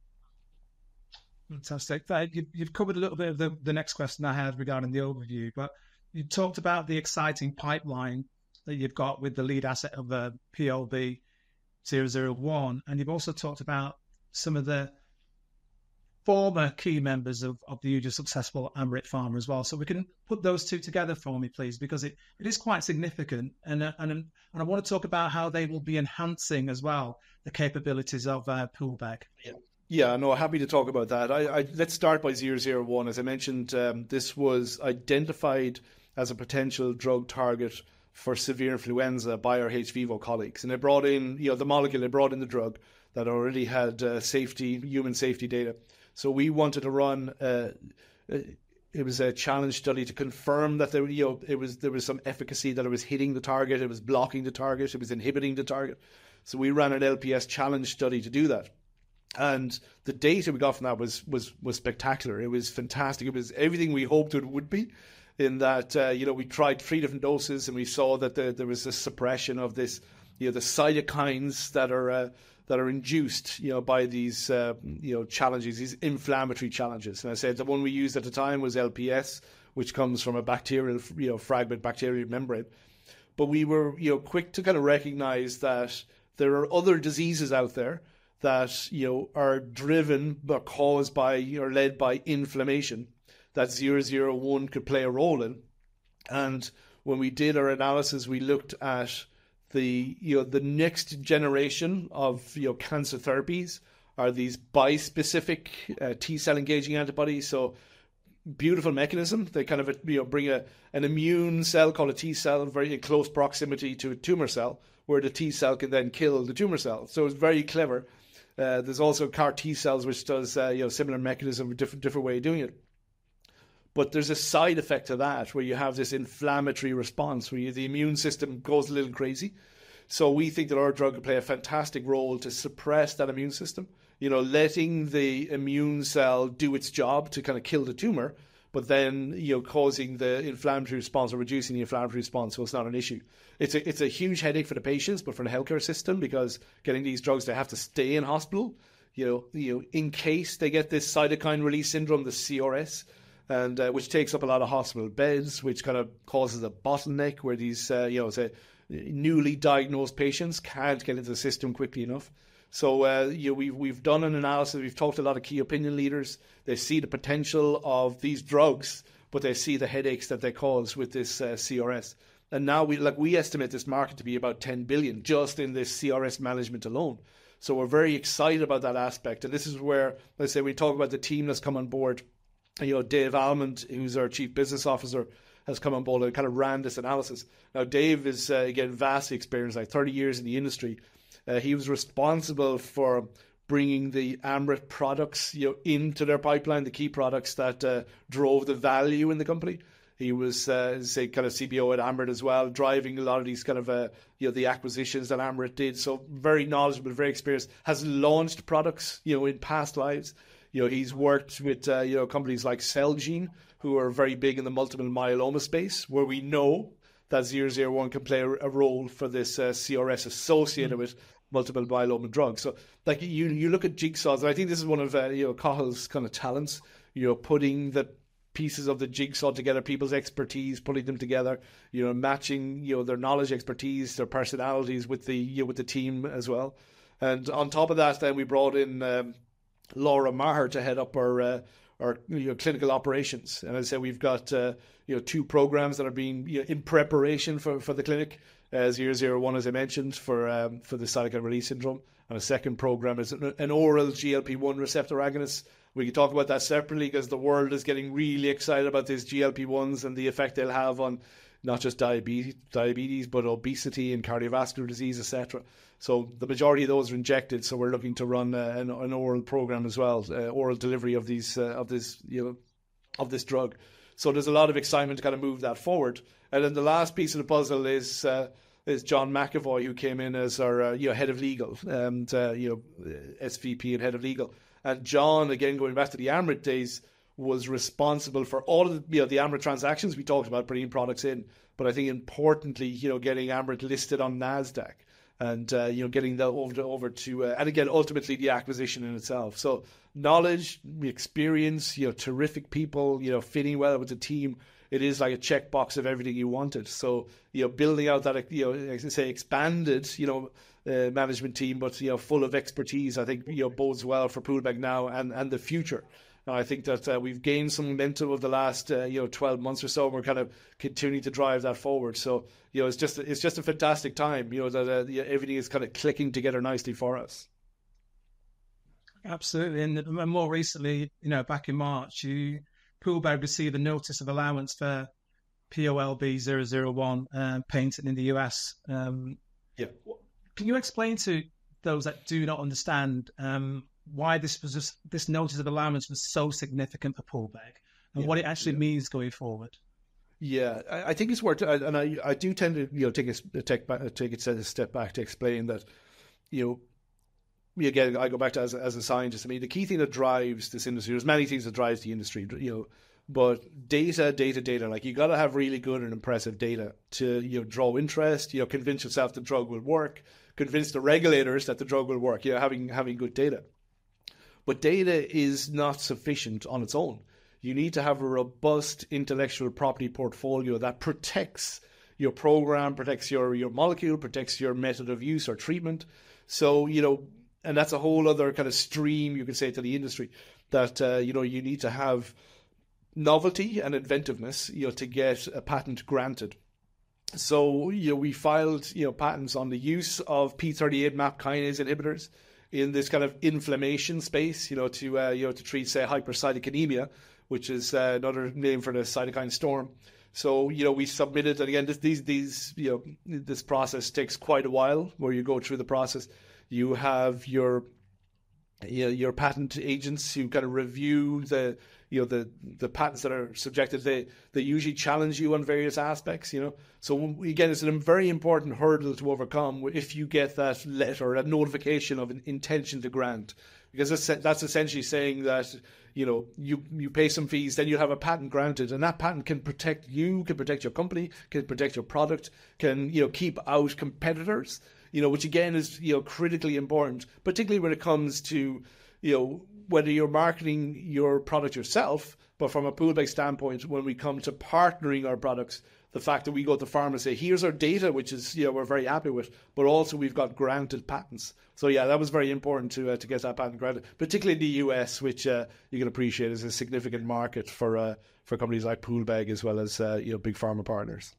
Fantastic. You've covered a little bit of the, the next question I had regarding the overview, but you talked about the exciting pipeline that you've got with the lead asset of uh, P O L B zero zero one, and you've also talked about some of the former key members of, of the hugely successful Amryt Pharma as well. So we can put those two together for me, please, because it, it is quite significant, and uh, and and I want to talk about how they will be enhancing as well the capabilities of uh, Poolbeg. Yeah. Yeah, no, happy to talk about that. I, I, let's start by zero zero one. As I mentioned, um, this was identified as a potential drug target for severe influenza by our hVIVO colleagues. And they brought in, you know, the molecule, they brought in the drug that already had uh, safety, human safety data. So we wanted to run, uh, it was a challenge study to confirm that there, you know, it was there was some efficacy, that it was hitting the target, it was blocking the target, it was inhibiting the target. So we ran an L P S challenge study to do that. And the data we got from that was was was spectacular. It was fantastic. It was everything we hoped it would be. In that, uh, you know, we tried three different doses, and we saw that the, there was a suppression of this, you know, the cytokines that are uh, that are induced, you know, by these, uh, you know, challenges, these inflammatory challenges. And I said the one we used at the time was L P S, which comes from a bacterial, you know, fragment, bacterial membrane. But we were, you know, quick to kind of recognize that there are other diseases out there that, you know, are driven or caused by or led by inflammation, that zero zero one could play a role in. And when we did our analysis, we looked at the, you know, the next generation of, you know, cancer therapies are these bispecific uh, T-cell engaging antibodies. So beautiful mechanism. They kind of, you know, bring a an immune cell called a T-cell in very close proximity to a tumor cell, where the T-cell can then kill the tumor cell. So it's very clever. Uh, there's also CAR T-cells, which does, uh, you know, similar mechanism, different different way of doing it. But there's a side effect to that where you have this inflammatory response where you, the immune system goes a little crazy. So we think that our drug could play a fantastic role to suppress that immune system, you know, letting the immune cell do its job to kind of kill the tumor, but then, you know, causing the inflammatory response or reducing the inflammatory response, so it's not an issue. It's a, it's a huge headache for the patients, but for the healthcare system, because getting these drugs, they have to stay in hospital, you know, you know, in case they get this cytokine release syndrome, the C R S, and uh, which takes up a lot of hospital beds, which kind of causes a bottleneck where these, uh, you know, say, newly diagnosed patients can't get into the system quickly enough. So uh, you know, we've we've done an analysis. We've talked to a lot of key opinion leaders. They see the potential of these drugs, but they see the headaches that they cause with this uh, C R S. And now we like we estimate this market to be about ten billion just in this C R S management alone. So we're very excited about that aspect. And this is where, let's say, we talk about the team that's come on board. You know, Dave Almond, who's our chief business officer, has come on board and kind of ran this analysis. Now, Dave is, uh, again, vastly experienced, like thirty years in the industry. Uh, he was responsible for bringing the Amryt products, you know, into their pipeline, the key products that uh, drove the value in the company. He was, uh, say, kind of C B O at Amryt as well, driving a lot of these kind of, uh, you know, the acquisitions that Amryt did. So very knowledgeable, very experienced, has launched products, you know, in past lives. You know, he's worked with, uh, you know, companies like Celgene, who are very big in the multiple myeloma space, where we know that zero zero one can play a, a role for this uh, C R S associated mm-hmm. with multiple myeloma drugs. So, like, you you look at jigsaws, and I think this is one of, uh, you know, Cahill's kind of talents, you know, putting the pieces of the jigsaw together, people's expertise, putting them together, you know, matching, you know, their knowledge, expertise, their personalities with the, you know, with the team as well. And on top of that, then we brought in um, Laura Maher to head up our uh, our you know, clinical operations. And as I say, we've got uh, you know two programs that are being you know, in preparation for, for the clinic. Uh, zero zero one, as I mentioned, for um, for the cytokine release syndrome, and a second program is an, an oral G L P one receptor agonist. We can talk about that separately because the world is getting really excited about these G L P ones and the effect they'll have on not just diabetes, diabetes, but obesity and cardiovascular disease, et cetera. So the majority of those are injected. So we're looking to run uh, an, an oral program as well, uh, oral delivery of these uh, of this you know of this drug. So there's a lot of excitement to kind of move that forward. And then the last piece of the puzzle is uh, is John McAvoy, who came in as our uh, you know head of legal and uh, you know S V P and head of legal. And John, again going back to the Amryt days, was responsible for all of the, you know, the Amryt transactions we talked about, bringing products in. But I think importantly, you know, getting Amryt listed on NASDAQ and, uh, you know, getting that over to, over to uh, and again, ultimately the acquisition in itself. So knowledge, experience, you know, terrific people, you know, fitting well with the team. It is like a checkbox of everything you wanted. So, you know, building out that, you know, as I say, expanded, you know, uh, management team, but, you know, full of expertise, I think, you know, bodes well for Poolbeg now and, and the future. Now, I think that uh, we've gained some momentum over the last, uh, you know, twelve months or so. And we're kind of continuing to drive that forward. So, you know, it's just it's just a fantastic time, you know, that uh, yeah, everything is kind of clicking together nicely for us. Absolutely. And more recently, you know, back in March, you Poolbeg received a notice of allowance for P O L B zero zero one uh, patent in the U S. Um, yeah. Can you explain to those that do not understand um, why this was just, this notice of allowance was so significant for Poolbeg and yeah, what it actually yeah. means going forward? Yeah, I, I think it's worth, and I I do tend to you know take a take back take it a step back to explain that, you know. Again, I go back to as a, as a scientist. I mean, the key thing that drives this industry, there's many things that drives the industry, you know, but data, data, data. Like you got to have really good and impressive data to you know draw interest. You know, convince yourself the drug will work, convince the regulators that the drug will work. You know, having having good data, but data is not sufficient on its own. You need to have a robust intellectual property portfolio that protects your program, protects your your molecule, protects your method of use or treatment. So you know. And that's a whole other kind of stream, you could say, to the industry that, uh, you know, you need to have novelty and inventiveness, you know, to get a patent granted. So, you know, we filed, you know, patents on the use of P thirty-eight MAP kinase inhibitors in this kind of inflammation space, you know, to, uh, you know, to treat, say, hypercytokinemia, which is uh, another name for the cytokine storm. So, you know, we submitted, and again, this, these, these, you know, this process takes quite a while where you go through the process. You have your you know, your patent agents who kind of review the, you know, the, the patents that are subjected. They, they usually challenge you on various aspects, you know. So again, it's a very important hurdle to overcome if you get that letter, that notification of an intention to grant, because that's, that's essentially saying that, you know, you, you pay some fees, then you have a patent granted, and that patent can protect you, can protect your company, can protect your product, can, you know, keep out competitors, you know, which again is, you know, critically important, particularly when it comes to, you know, whether you're marketing your product yourself, but from a Poolbeg standpoint, when we come to partnering our products, the fact that we go to pharma and say, here's our data, which is, you know, we're very happy with, but also we've got granted patents. So yeah, that was very important to uh, to get that patent granted, particularly in the U S, which uh, you can appreciate is a significant market for uh, for companies like Poolbeg as well as uh, you know, big pharma partners.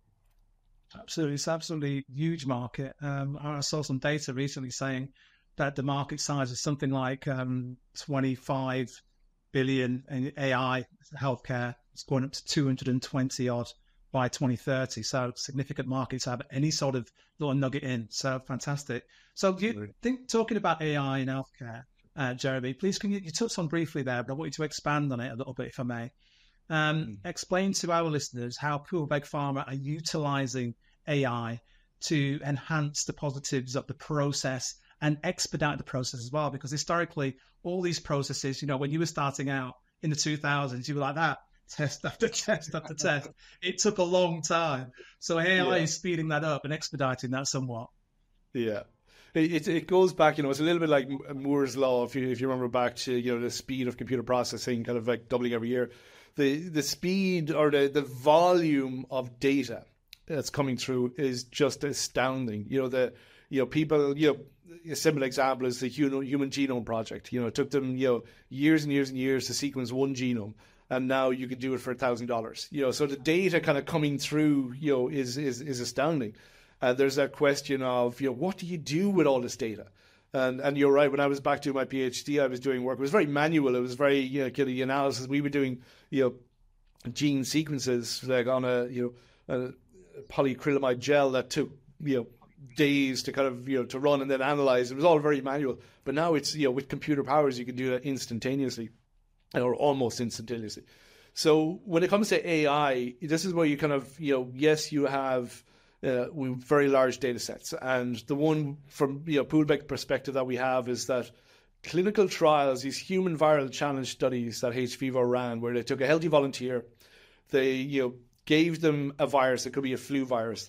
Absolutely, it's absolutely huge market. Um, I saw some data recently saying that the market size is something like um, twenty-five billion in A I healthcare. It's going up to two hundred twenty odd by twenty thirty. So significant markets have any sort of little nugget in. So fantastic. So do you think, talking about A I in healthcare, uh, Jeremy, please can you, you touched on briefly there, but I want you to expand on it a little bit, if I may. Um, mm. Explain to our listeners how Poolbeg Pharma are utilizing A I to enhance the positives of the process and expedite the process as well. Because historically, all these processes, you know, when you were starting out in the two thousands, you were like that, test after test after test. It took a long time. So A I yeah. is speeding that up and expediting that somewhat. Yeah. It, it goes back, you know, it's a little bit like Moore's Law, if you, if you remember back to, you know, the speed of computer processing kind of like doubling every year. The the speed or the, the volume of data that's coming through is just astounding. You know, the you know people, you know, a simple example is the Human, Human Genome Project. You know, it took them, you know, years and years and years to sequence one genome, and now you can do it for a thousand dollars. You know, so the data kind of coming through, you know, is is is astounding. And uh, there's that question of, you know, what do you do with all this data? And and you're right. When I was back doing my PhD, I was doing work. It was very manual. It was very, you know, kind of the analysis. We were doing, you know, gene sequences like on a, you know, a polyacrylamide gel that took, you know, days to kind of, you know, to run and then analyze. It was all very manual. But now it's, you know, with computer powers, you can do that instantaneously, or almost instantaneously. So when it comes to A I, this is where you kind of, you know, yes, you have Uh, with very large data sets. And the one from, you know, Poolbeg perspective that we have is that clinical trials, these human viral challenge studies that hVIVO ran, where they took a healthy volunteer, they, you know, gave them a virus, it could be a flu virus,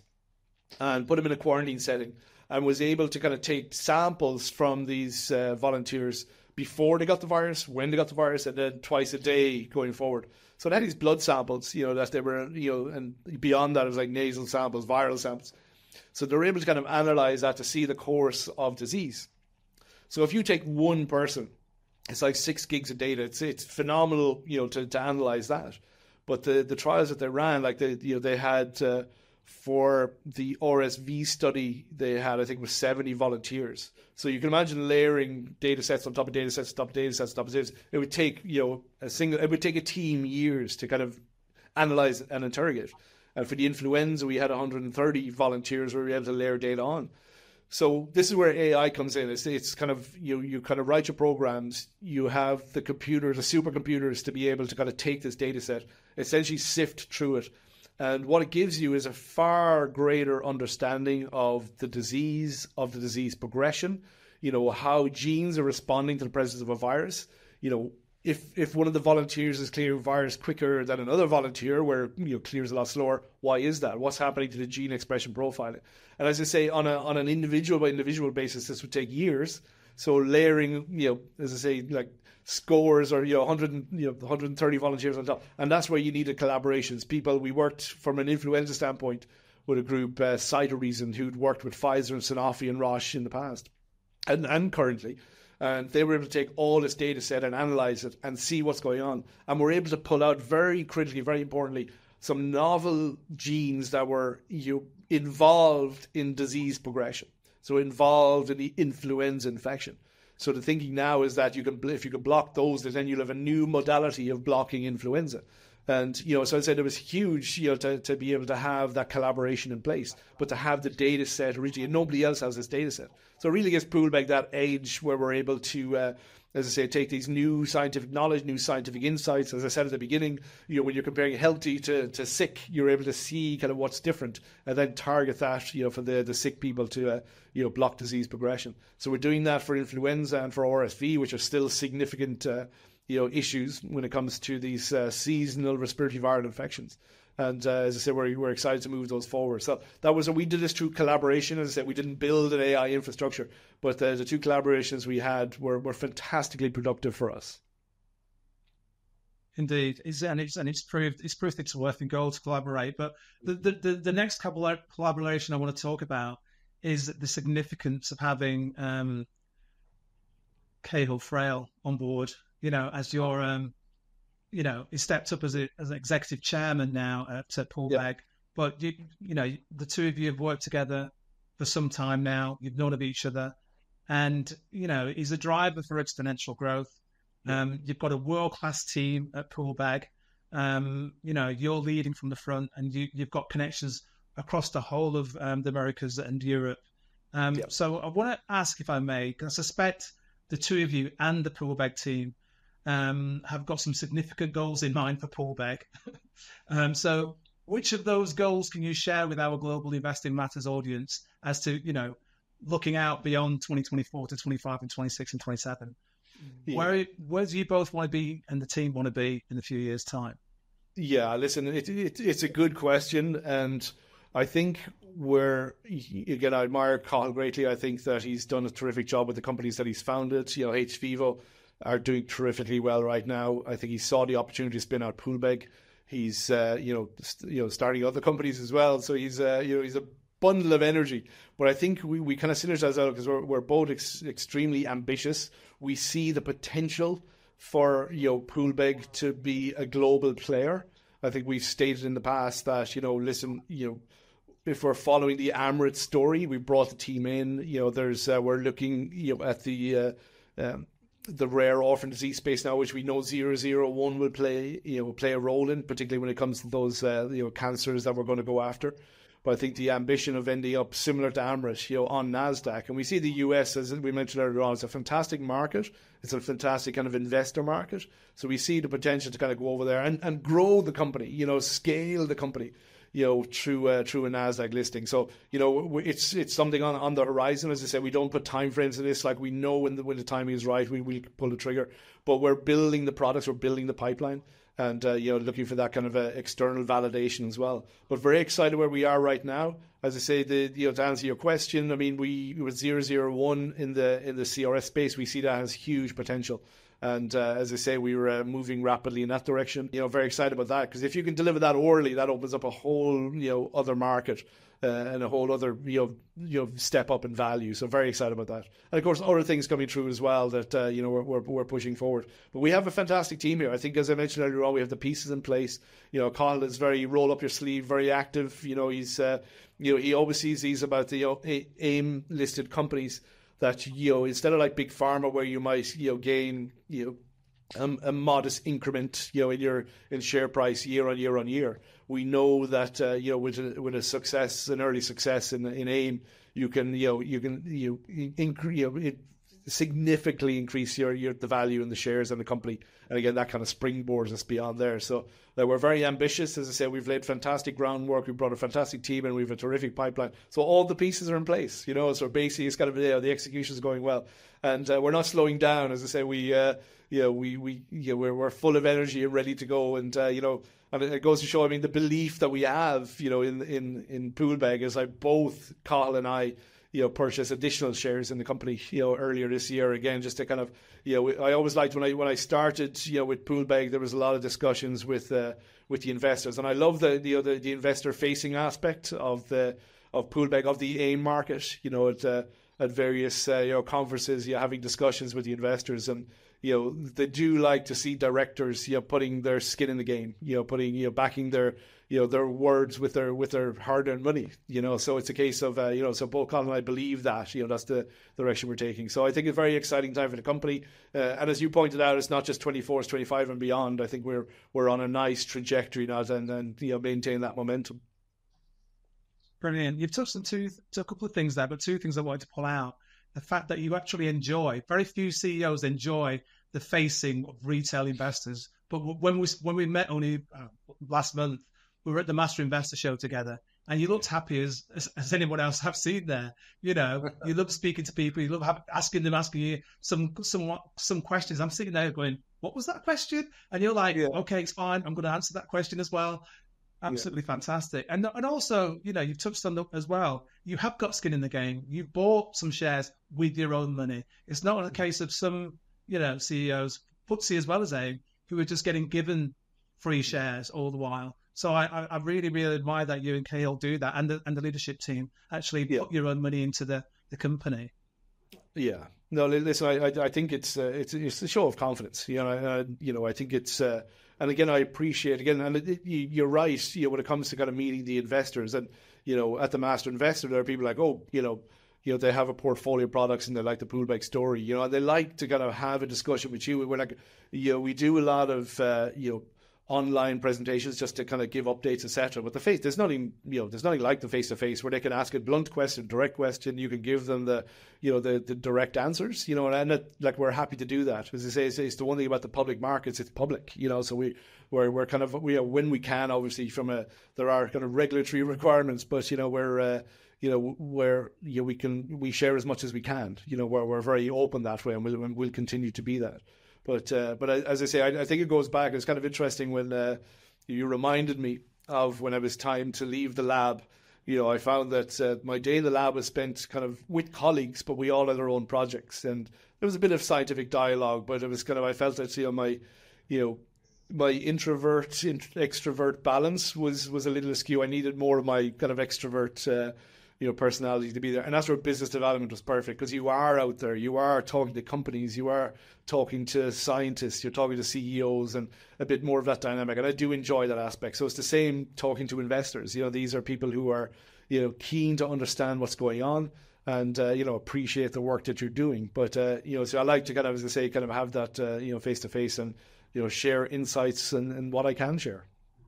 and put them in a quarantine setting, and was able to kind of take samples from these uh, volunteers before they got the virus, when they got the virus, and then twice a day going forward. So they had these blood samples, you know, that they were, you know, and beyond that it was like nasal samples, viral samples. So they were able to kind of analyze that to see the course of disease. So if you take one person, it's like six gigs of data. It's it's phenomenal, you know, to, to analyze that. But the, the trials that they ran, like they, you know, they had uh, for the R S V study, they had, I think, it was seventy volunteers. So you can imagine layering data sets on top of data sets, on top of data sets, on top of data sets. It would take, you know, a single, it would take a team years to kind of analyze and interrogate. And for the influenza, we had one hundred thirty volunteers where we were able to layer data on. So this is where A I comes in. It's, it's kind of, you you kind of write your programs, you have the computers, the supercomputers to be able to kind of take this data set, essentially sift through it. And what it gives you is a far greater understanding of the disease, of the disease progression, you know, how genes are responding to the presence of a virus. You know, if if one of the volunteers is clearing virus quicker than another volunteer, where, you know, clears a lot slower, why is that? What's happening to the gene expression profiling? And as I say, on a on an individual by individual basis, this would take years. So layering, you know, as I say, like scores or, you know, one hundred, you know, one hundred thirty volunteers on top, and that's where you needed collaborations. People, we worked from an influenza standpoint with a group, uh, Cytoreason, who'd worked with Pfizer and Sanofi and Roche in the past, and and currently, and they were able to take all this data set and analyze it and see what's going on, and were able to pull out very critically, very importantly, some novel genes that were, you know, involved in disease progression, so involved in the influenza infection. So the thinking now is that you can, if you can block those, then you'll have a new modality of blocking influenza. And, you know, so I said it was huge, you know, to, to be able to have that collaboration in place, but to have the data set originally, and nobody else has this data set. So it really gives Poolbeg that edge where we're able to, uh, as I say, take these new scientific knowledge, new scientific insights. As I said at the beginning, you know, when you're comparing healthy to, to sick, you're able to see kind of what's different and then target that, you know, for the, the sick people to, uh, you know, block disease progression. So we're doing that for influenza and for R S V, which are still significant uh, you know, issues when it comes to these uh, seasonal respiratory viral infections. And uh, as I said, we're, we're excited to move those forward. So that was, we did this through collaboration. As I said, we didn't build an A I infrastructure, but uh, the two collaborations we had were, were fantastically productive for us. Indeed, it's, and it's and it's proved it's proved it's worth in gold to collaborate. But the the, the, the next couple of collaboration I want to talk about is the significance of having um, Cahill Frail on board. You know, as your, um, you know, he stepped up as, a, as an executive chairman now at uh, Poolbeg. Yeah. But, you, you know, the two of you have worked together for some time now. You've known of each other. And, you know, he's a driver for exponential growth. Yeah. Um, you've got a world-class team at Poolbeg. Um, you know, you're leading from the front and you, you've got connections across the whole of um, the Americas and Europe. Um, yeah. So I want to ask, if I may, because I suspect the two of you and the Poolbeg team Um, have got some significant goals in mind for Poolbeg. um, so which of those goals can you share with our Global Investing Matters audience as to, you know, looking out beyond twenty twenty-four to twenty-five and twenty-six and twenty-seven? Yeah. Where, where do you both want to be and the team want to be in a few years' time? Yeah, listen, it, it, it's a good question. And I think we're, again, I admire Cahill greatly. I think that he's done a terrific job with the companies that he's founded. You know, hVIVO are doing terrifically well right now. I think he saw the opportunity to spin out Poolbeg. He's, uh, you know, st- you know, starting other companies as well. So he's, uh, you know, he's a bundle of energy. But I think we, we kind of synergize out because we're we're both ex- extremely ambitious. We see the potential for, you know, Poolbeg to be a global player. I think we've stated in the past that, you know, listen, you know, if we're following the Amrit story, we brought the team in. You know, there's uh, we're looking, you know, at the uh, um, the rare orphan disease space now, which we know zero zero one will play, you know, play a role in, particularly when it comes to those, uh, you know, cancers that we're going to go after. But I think the ambition of ending up similar to Amrit, you know, on NASDAQ, and we see the U S, as we mentioned earlier on, it's a fantastic market. It's a fantastic kind of investor market. So we see the potential to kind of go over there and, and grow the company, you know, scale the company, you know, through uh, through a NASDAQ listing. So, you know, it's it's something on, on the horizon. As I said, we don't put time frames in this. Like, we know when the, when the timing is right, we will pull the trigger. But we're building the products, we're building the pipeline, and, uh, you know, looking for that kind of uh, external validation as well. But very excited where we are right now. As I say, the you know, to answer your question, I mean, we with zero zero one in the in the C R S space, we see that has huge potential. And uh, as I say, we were uh, moving rapidly in that direction. You know, very excited about that, because if you can deliver that orally, that opens up a whole, you know, other market uh, and a whole other, you know, you know, step up in value. So very excited about that. And of course, other things coming through as well that uh, you know we're, we're we're pushing forward. But we have a fantastic team here. I think, as I mentioned earlier on, we have the pieces in place. You know, Cahill is very roll up your sleeve, very active. You know, he's uh, you know he always sees these about the, you know, AIM listed companies. That, you know, instead of like big pharma where you might, you know, gain, you know, um, a modest increment, you know, in your in share price year on year on year, we know that uh, you know, with a, with a success, an early success in in AIM, you can, you know, you can you increase, you know, it, significantly increase your, your the value in the shares in the company, and again that kind of springboards us beyond there. So uh, we're very ambitious. As I said, we've laid fantastic groundwork. We've brought a fantastic team, and we have a terrific pipeline. So all the pieces are in place, you know. So basically, it's kind of, you know, the execution is going well, and uh, we're not slowing down. As I say, we uh, you know we we you know, we're we're full of energy and ready to go, and uh, you know. And it goes to show, I mean, the belief that we have, you know, in in in Poolbeg, is like both Cahill and I, you know, purchase additional shares in the company, you know, earlier this year, again, just to kind of, you know, I always liked when I when I started, you know, with Poolbeg, there was a lot of discussions with uh, with the investors, and I love the the the, the investor facing aspect of the of Poolbeg, of the AIM market. You know, it, uh, at various uh, you know conferences, you know, having discussions with the investors, and you know they do like to see directors, you know, putting their skin in the game, you know, putting you know backing their you know their words with their with their hard-earned money, you know. So it's a case of uh, you know so both Colin and I believe that you know that's the direction we're taking. So I think it's a very exciting time for the company, uh, and as you pointed out, it's not just twenty-four, it's twenty-five and beyond. I think we're we're on a nice trajectory now, and and you know maintain that momentum. Brilliant. You've touched on two, a couple of things there, but two things I wanted to pull out. The fact that you actually enjoy, very few C E Os enjoy the facing of retail investors. But when we when we met only uh, last month, we were at the Master Investor Show together, and you looked happy as, as, as anyone else I've seen there. You know, you love speaking to people, you love have, asking them, asking you some some some questions. I'm sitting there going, what was that question? And you're like, yeah. okay, it's fine. I'm going to answer that question as well. Absolutely yeah. fantastic. And and also, you know, you've touched on that as well. You have got skin in the game. You've bought some shares with your own money. It's not a case of some, you know, C E Os, F T S E as well as AIM, who are just getting given free shares all the while. So I, I really, really admire that you and Cahill do that, and the and the leadership team actually yeah. put your own money into the, the company. Yeah. No, listen, I I think it's uh, it's it's a show of confidence. You know, uh, you know, I think it's. Uh, And again, I appreciate again, and it, it, you're right. You know, when it comes to kind of meeting the investors, and you know, at the Master Investor, there are people like, oh, you know, you know, they have a portfolio of products and they like the Poolbeg story. You know, and they like to kind of have a discussion with you. We're like, you know, we do a lot of uh, you know online presentations just to kind of give updates, et cetera. But the face, there's nothing, you know, there's nothing like the face to face where they can ask a blunt question, direct question. You can give them the, you know, the, the direct answers. You know, and it, like we're happy to do that. As I say, it's, it's the one thing about the public markets, it's public. You know, so we we're we're kind of we are when we can, obviously from a there are kind of regulatory requirements, but you know we're. Uh, You know, where you know, we can we share as much as we can. You know, where we're very open that way, and we'll and we'll continue to be that. But uh, but as I say, I, I think it goes back. It's kind of interesting when uh, you reminded me of when it was time to leave the lab. You know, I found that uh, my day in the lab was spent kind of with colleagues, but we all had our own projects, and there was a bit of scientific dialogue. But it was kind of I felt that you know my, you know. my introvert extrovert balance was was a little askew. I needed more of my kind of extrovert. Uh, you know, personality to be there. And that's where business development was perfect, because you are out there, you are talking to companies, you are talking to scientists, you're talking to C E Os, and a bit more of that dynamic. And I do enjoy that aspect. So it's the same talking to investors. You know, these are people who are, you know, keen to understand what's going on and, uh, you know, appreciate the work that you're doing. But, uh, you know, so I like to kind of, as I say, kind of have that, uh, you know, face to face and, you know, share insights and, and what I can share.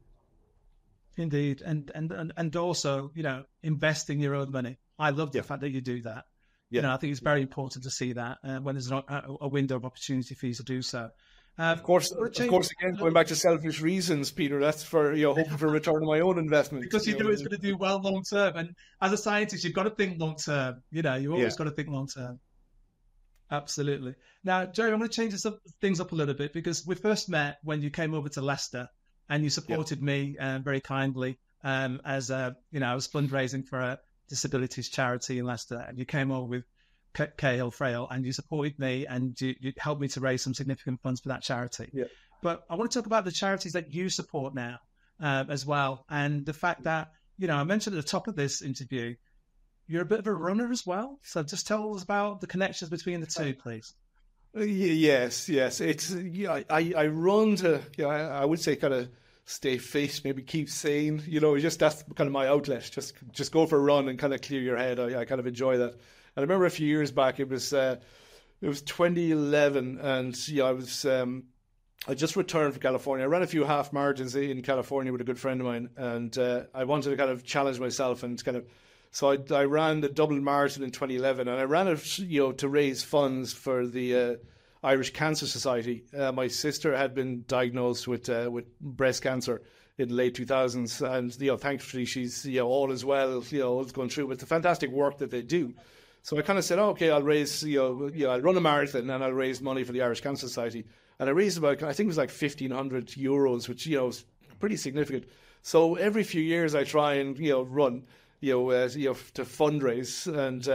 Indeed, and and and also, you know, investing your own money. I love the yeah. fact that you do that. Yeah. You know, I think it's very important to see that uh, when there's a, a window of opportunity for you to do so. Uh, of course, of course. Again, going back to selfish reasons, Peter. That's for you know, hoping for a return on my own investment. Because you, you know, know it's going to do well long term, and as a scientist, you've got to think long term. You know, you always yeah. got to think long term. Absolutely. Now, Jerry, I'm going to change this up, things up a little bit, because we first met when you came over to Leicester. And you supported yep. me uh, very kindly um, as a, you know, I was fundraising for a disabilities charity in Leicester, and you came over with C- Cahill Frail, and you supported me, and you, you helped me to raise some significant funds for that charity. Yep. But I want to talk about the charities that you support now uh, as well, and the fact that, you know, I mentioned at the top of this interview, you're a bit of a runner as well. So just tell us about the connections between the two, please. Yes, yes. It's yeah. I, I run to yeah. I, I would say kind of stay fit, maybe keep sane. You know, just that's kind of my outlet. Just just go for a run and kind of clear your head. I, I kind of enjoy that. And I remember a few years back, it was uh, it was twenty eleven, and yeah, I was um, I just returned from California. I ran a few half marathons in California with a good friend of mine, and uh, I wanted to kind of challenge myself and kind of. So I, I ran the Dublin Marathon in twenty eleven, and I ran it, you know, to raise funds for the uh, Irish Cancer Society. Uh, my sister had been diagnosed with uh, with breast cancer in the late two thousands, and you know, thankfully she's you know all is well, you know, it's going through with the fantastic work that they do. So I kind of said, oh, okay, I'll raise, you know, you know, I'll run a marathon and I'll raise money for the Irish Cancer Society, and I raised about, I think it was like fifteen hundred euros, which you know is pretty significant. So every few years I try and you know run. You know, uh, you know, to fundraise, and uh,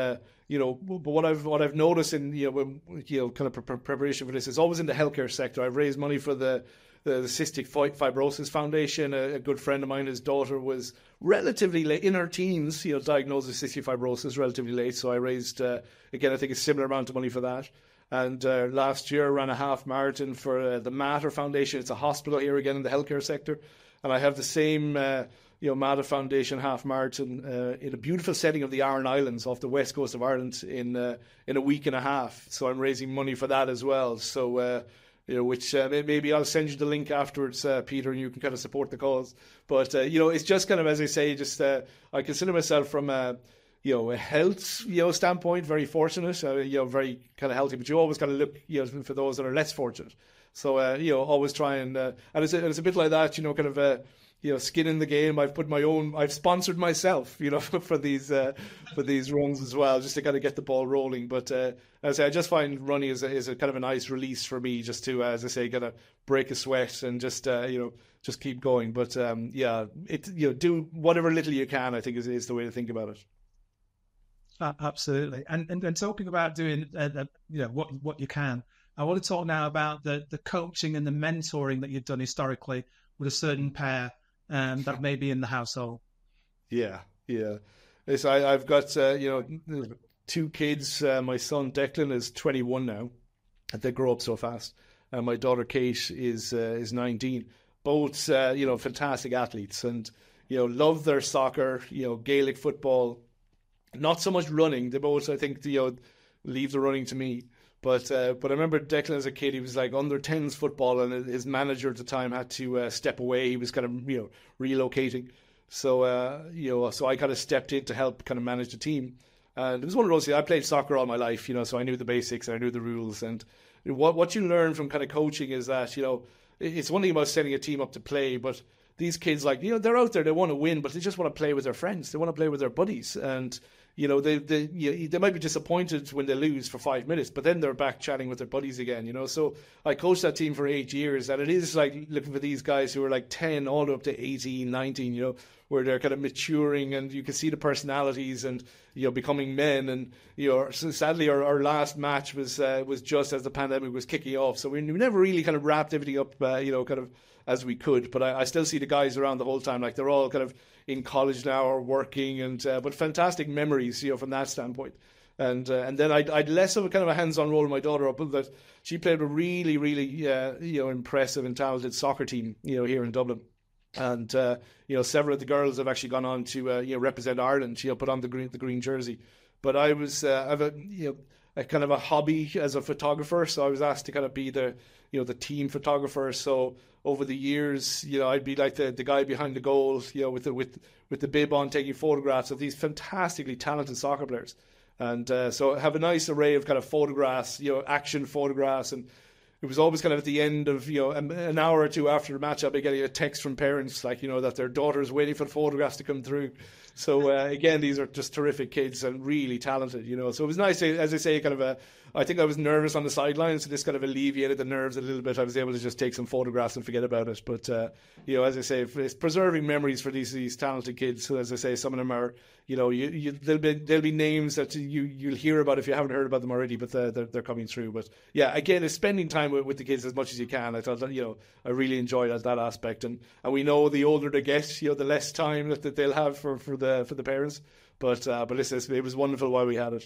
you know, but what I've what I've noticed in you know when, you know kind of pre- preparation for this is always in the healthcare sector. I've raised money for the the, the Cystic Fibrosis Foundation. A, a good friend of mine, his daughter was relatively late in her teens, you know, diagnosed with cystic fibrosis relatively late. So I raised uh, again, I think a similar amount of money for that. And uh, last year, I ran a half marathon for uh, the Mater Foundation. It's a hospital here again in the healthcare sector, and I have the same. Uh, You know, Mater Foundation half marathon uh, in a beautiful setting of the Aran Islands off the west coast of Ireland in uh, in a week and a half. So I'm raising money for that as well. So uh, you know, which uh, maybe I'll send you the link afterwards, uh, Peter, and you can kind of support the cause. But uh, you know, it's just kind of, as I say, just uh, I consider myself from a you know a health you know standpoint very fortunate. Uh, you know, very kind of healthy. But you always kind of look you know for those that are less fortunate. So uh, you know, always try and uh, and it's a, it's a bit like that. You know, kind of a uh, you know, skin in the game. I've put my own. I've sponsored myself, you know, for these uh, for these runs as well, just to kind of get the ball rolling. But uh, as I say, I just find running is a, is a kind of a nice release for me, just to, uh, as I say, kind of break a sweat and just uh, you know just keep going. But um, yeah, it you know do whatever little you can. I think is is the way to think about it. Uh, absolutely, and, and and talking about doing uh, the, you know what what you can. I want to talk now about the the coaching and the mentoring that you've done historically with a certain pair. Um, that may be in the household. Yeah, yeah. Yes, I, I've got uh, you know two kids. Uh, my son Declan is twenty-one now, and they grow up so fast. And my daughter Kate is uh, is nineteen. Both uh, you know fantastic athletes, and you know love their soccer. You know Gaelic football. Not so much running. They both, I think, you know, leave the running to me. But uh, but I remember Declan as a kid, he was like under tens football, and his manager at the time had to uh, step away. He was kind of you know relocating, so uh, you know so I kind of stepped in to help kind of manage the team. And it was one of those. I played soccer all my life, you know, so I knew the basics, and I knew the rules. And what what you learn from kind of coaching is that you know it's one thing about setting a team up to play, but these kids, like, you know, they're out there, they want to win, but they just want to play with their friends. They want to play with their buddies. And, you know, they they you know, they might be disappointed when they lose for five minutes, but then they're back chatting with their buddies again, you know. So I coached that team for eight years, and it is like looking for these guys who are like ten all the way up to eighteen, nineteen, you know, where they're kind of maturing, and you can see the personalities and, you know, becoming men. And, you know, so sadly our, our last match was uh, was just as the pandemic was kicking off. So we, we never really kind of wrapped everything up, uh, you know, kind of as we could. But I, I still see the guys around the whole time. Like, they're all kind of in college now or working, and uh, but fantastic memories, you know, from that standpoint. And uh, and then I'd, I'd less of a kind of a hands-on role with my daughter up, that she played a really, really, uh, you know, impressive and talented soccer team, you know, here in Dublin. And, uh, you know, several of the girls have actually gone on to, uh, you know, represent Ireland, you know, put on the green, the green jersey. But I was, uh, I have a, you know, a kind of a hobby as a photographer. So I was asked to kind of be the, you know, the team photographer. So over the years, you know, I'd be like the, the guy behind the goal, you know, with the, with, with the bib on, taking photographs of these fantastically talented soccer players. And uh, so I have a nice array of kind of photographs, you know, action photographs. And it was always kind of at the end of, you know, an hour or two after the match, I'll be getting a text from parents, like, you know, that their daughter's waiting for the photographs to come through. So, uh, again, these are just terrific kids and really talented, you know. So it was nice, to, as I say, kind of a, I think I was nervous on the sidelines, so this kind of alleviated the nerves a little bit. I was able to just take some photographs and forget about it. But, uh, you know, as I say, it's preserving memories for these these talented kids. So, as I say, some of them are, you know, you, you, there'll be there'll be names that you, you'll hear about if you haven't heard about them already, but they're, they're, they're coming through. But, yeah, again, it's spending time with, with the kids as much as you can. I thought that, you know, I really enjoyed that, that aspect. And, and we know the older they get, you know, the less time that, that they'll have for, for the for the parents. But, uh, but listen, it was wonderful while we had it.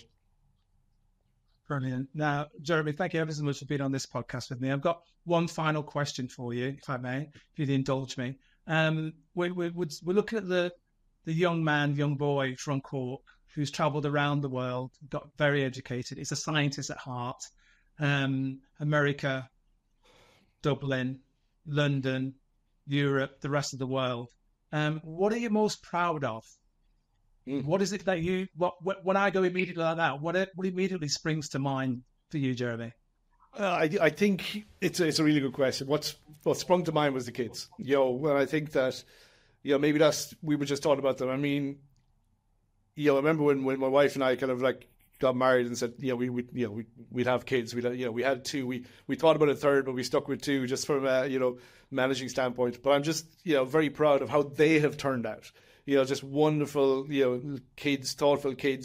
Brilliant. Now, Jeremy, thank you ever so much for being on this podcast with me. I've got one final question for you, if I may, if you'd indulge me. Um, we, we, we're looking at the, the young man, young boy from Cork who's travelled around the world, got very educated. He's a scientist at heart. Um, America, Dublin, London, Europe, the rest of the world. Um, what are you most proud of? What is it that you, what, what, when I go immediately like that, what, what immediately springs to mind for you, Jeremy? Uh, I, I think it's a, it's a really good question. What's, what sprung to mind was the kids. You know, and I think that, you know, maybe that's, we were just talking about them. I mean, you know, I remember when, when my wife and I kind of like got married and said, you know, we would, you know, we, we'd have kids. We'd, you know, we had two. We, we thought about a third, but we stuck with two just from a, you know, managing standpoint. But I'm just, you know, very proud of how they have turned out. You know, just wonderful, you know, kids, thoughtful kids,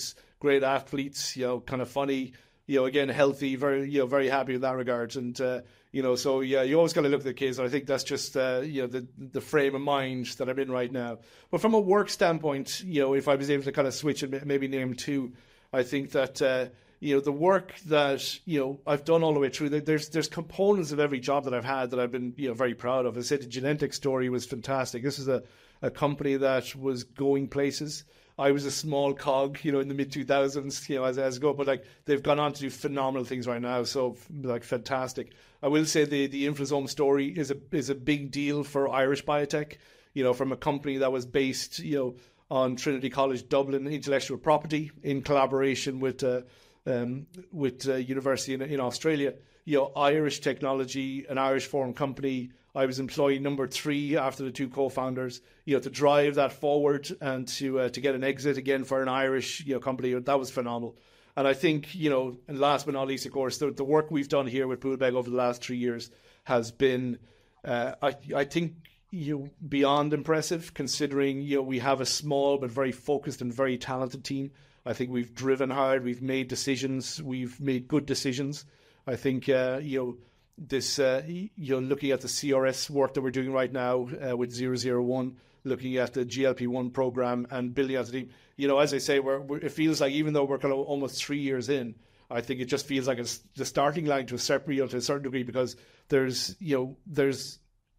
great athletes, you know, kind of funny, you know, again, healthy, very, you know, very happy in that regard. And, uh, you know, so, yeah, you always got to look at the kids. And I think that's just, uh, you know, the the frame of mind that I'm in right now. But from a work standpoint, you know, if I was able to kind of switch and maybe name two, I think that, uh, you know, the work that, you know, I've done all the way through, there's there's components of every job that I've had that I've been, you know, very proud of. I said the Genentech story was fantastic. This is a, a company that was going places. I was a small cog, you know, in the mid two thousands, you know, as as go, but like they've gone on to do phenomenal things right now. So like fantastic. I will say the the Inflazome story is a is a big deal for Irish biotech, you know, from a company that was based, you know, on Trinity College Dublin intellectual property in collaboration with uh, um, with uh, university in, in Australia. You know, Irish technology, an Irish foreign company. I was employee number three after the two co-founders, you know, to drive that forward and to uh, to get an exit again for an Irish, you know, company. That was phenomenal. And I think, you know, and last but not least, of course, the, the work we've done here with Poolbeg over the last three years has been, uh, I I think, you know, beyond impressive, considering, you know, we have a small but very focused and very talented team. I think we've driven hard, we've made decisions, we've made good decisions. I think, uh, you know, this, uh, you know, looking at the C R S work that we're doing right now uh, with zero zero one, looking at the G L P one program and building out the team, you know, as I say, we're, we're, it feels like even though we're kind of almost three years in, I think it just feels like it's the starting line to a certain, you know, to a certain degree, because there's, you know, there's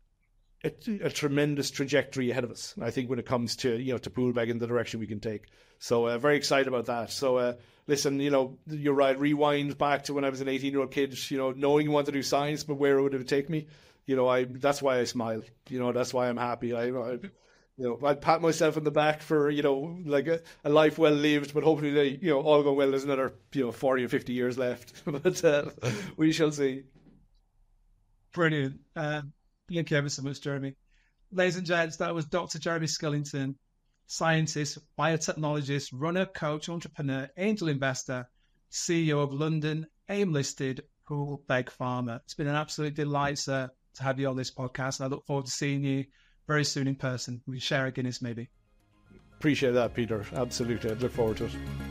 a, a tremendous trajectory ahead of us. I think when it comes to, you know, to Poolbeg in the direction we can take. So uh, very excited about that. So, uh, listen, you know, you're right. Rewind back to when I was an eighteen-year-old kid, you know, knowing you want to do science, but where would it take me? You know, I that's why I smile. You know, that's why I'm happy. I, I you know, I'd pat myself on the back for, you know, like a, a life well lived, but hopefully they, you know, all go well. There's another, you know, forty or fifty years left, but uh, we shall see. Brilliant. Uh, thank you ever so much, Jeremy. Ladies and gents, that was Doctor Jeremy Skillington, scientist, biotechnologist, runner, coach, entrepreneur, angel investor, C E O of London, AIM-listed Poolbeg Pharma. It's been an absolute delight, sir, to have you on this podcast, and I look forward to seeing you very soon in person. We share a Guinness, maybe. Appreciate that, Peter. Absolutely. I look forward to it.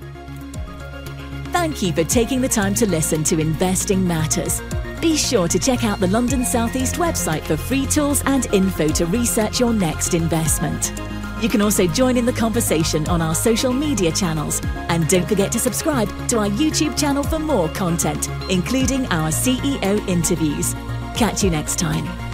Thank you for taking the time to listen to Investing Matters. Be sure to check out the London South East website for free tools and info to research your next investment. You can also join in the conversation on our social media channels. And don't forget to subscribe to our YouTube channel for more content, including our C E O interviews. Catch you next time.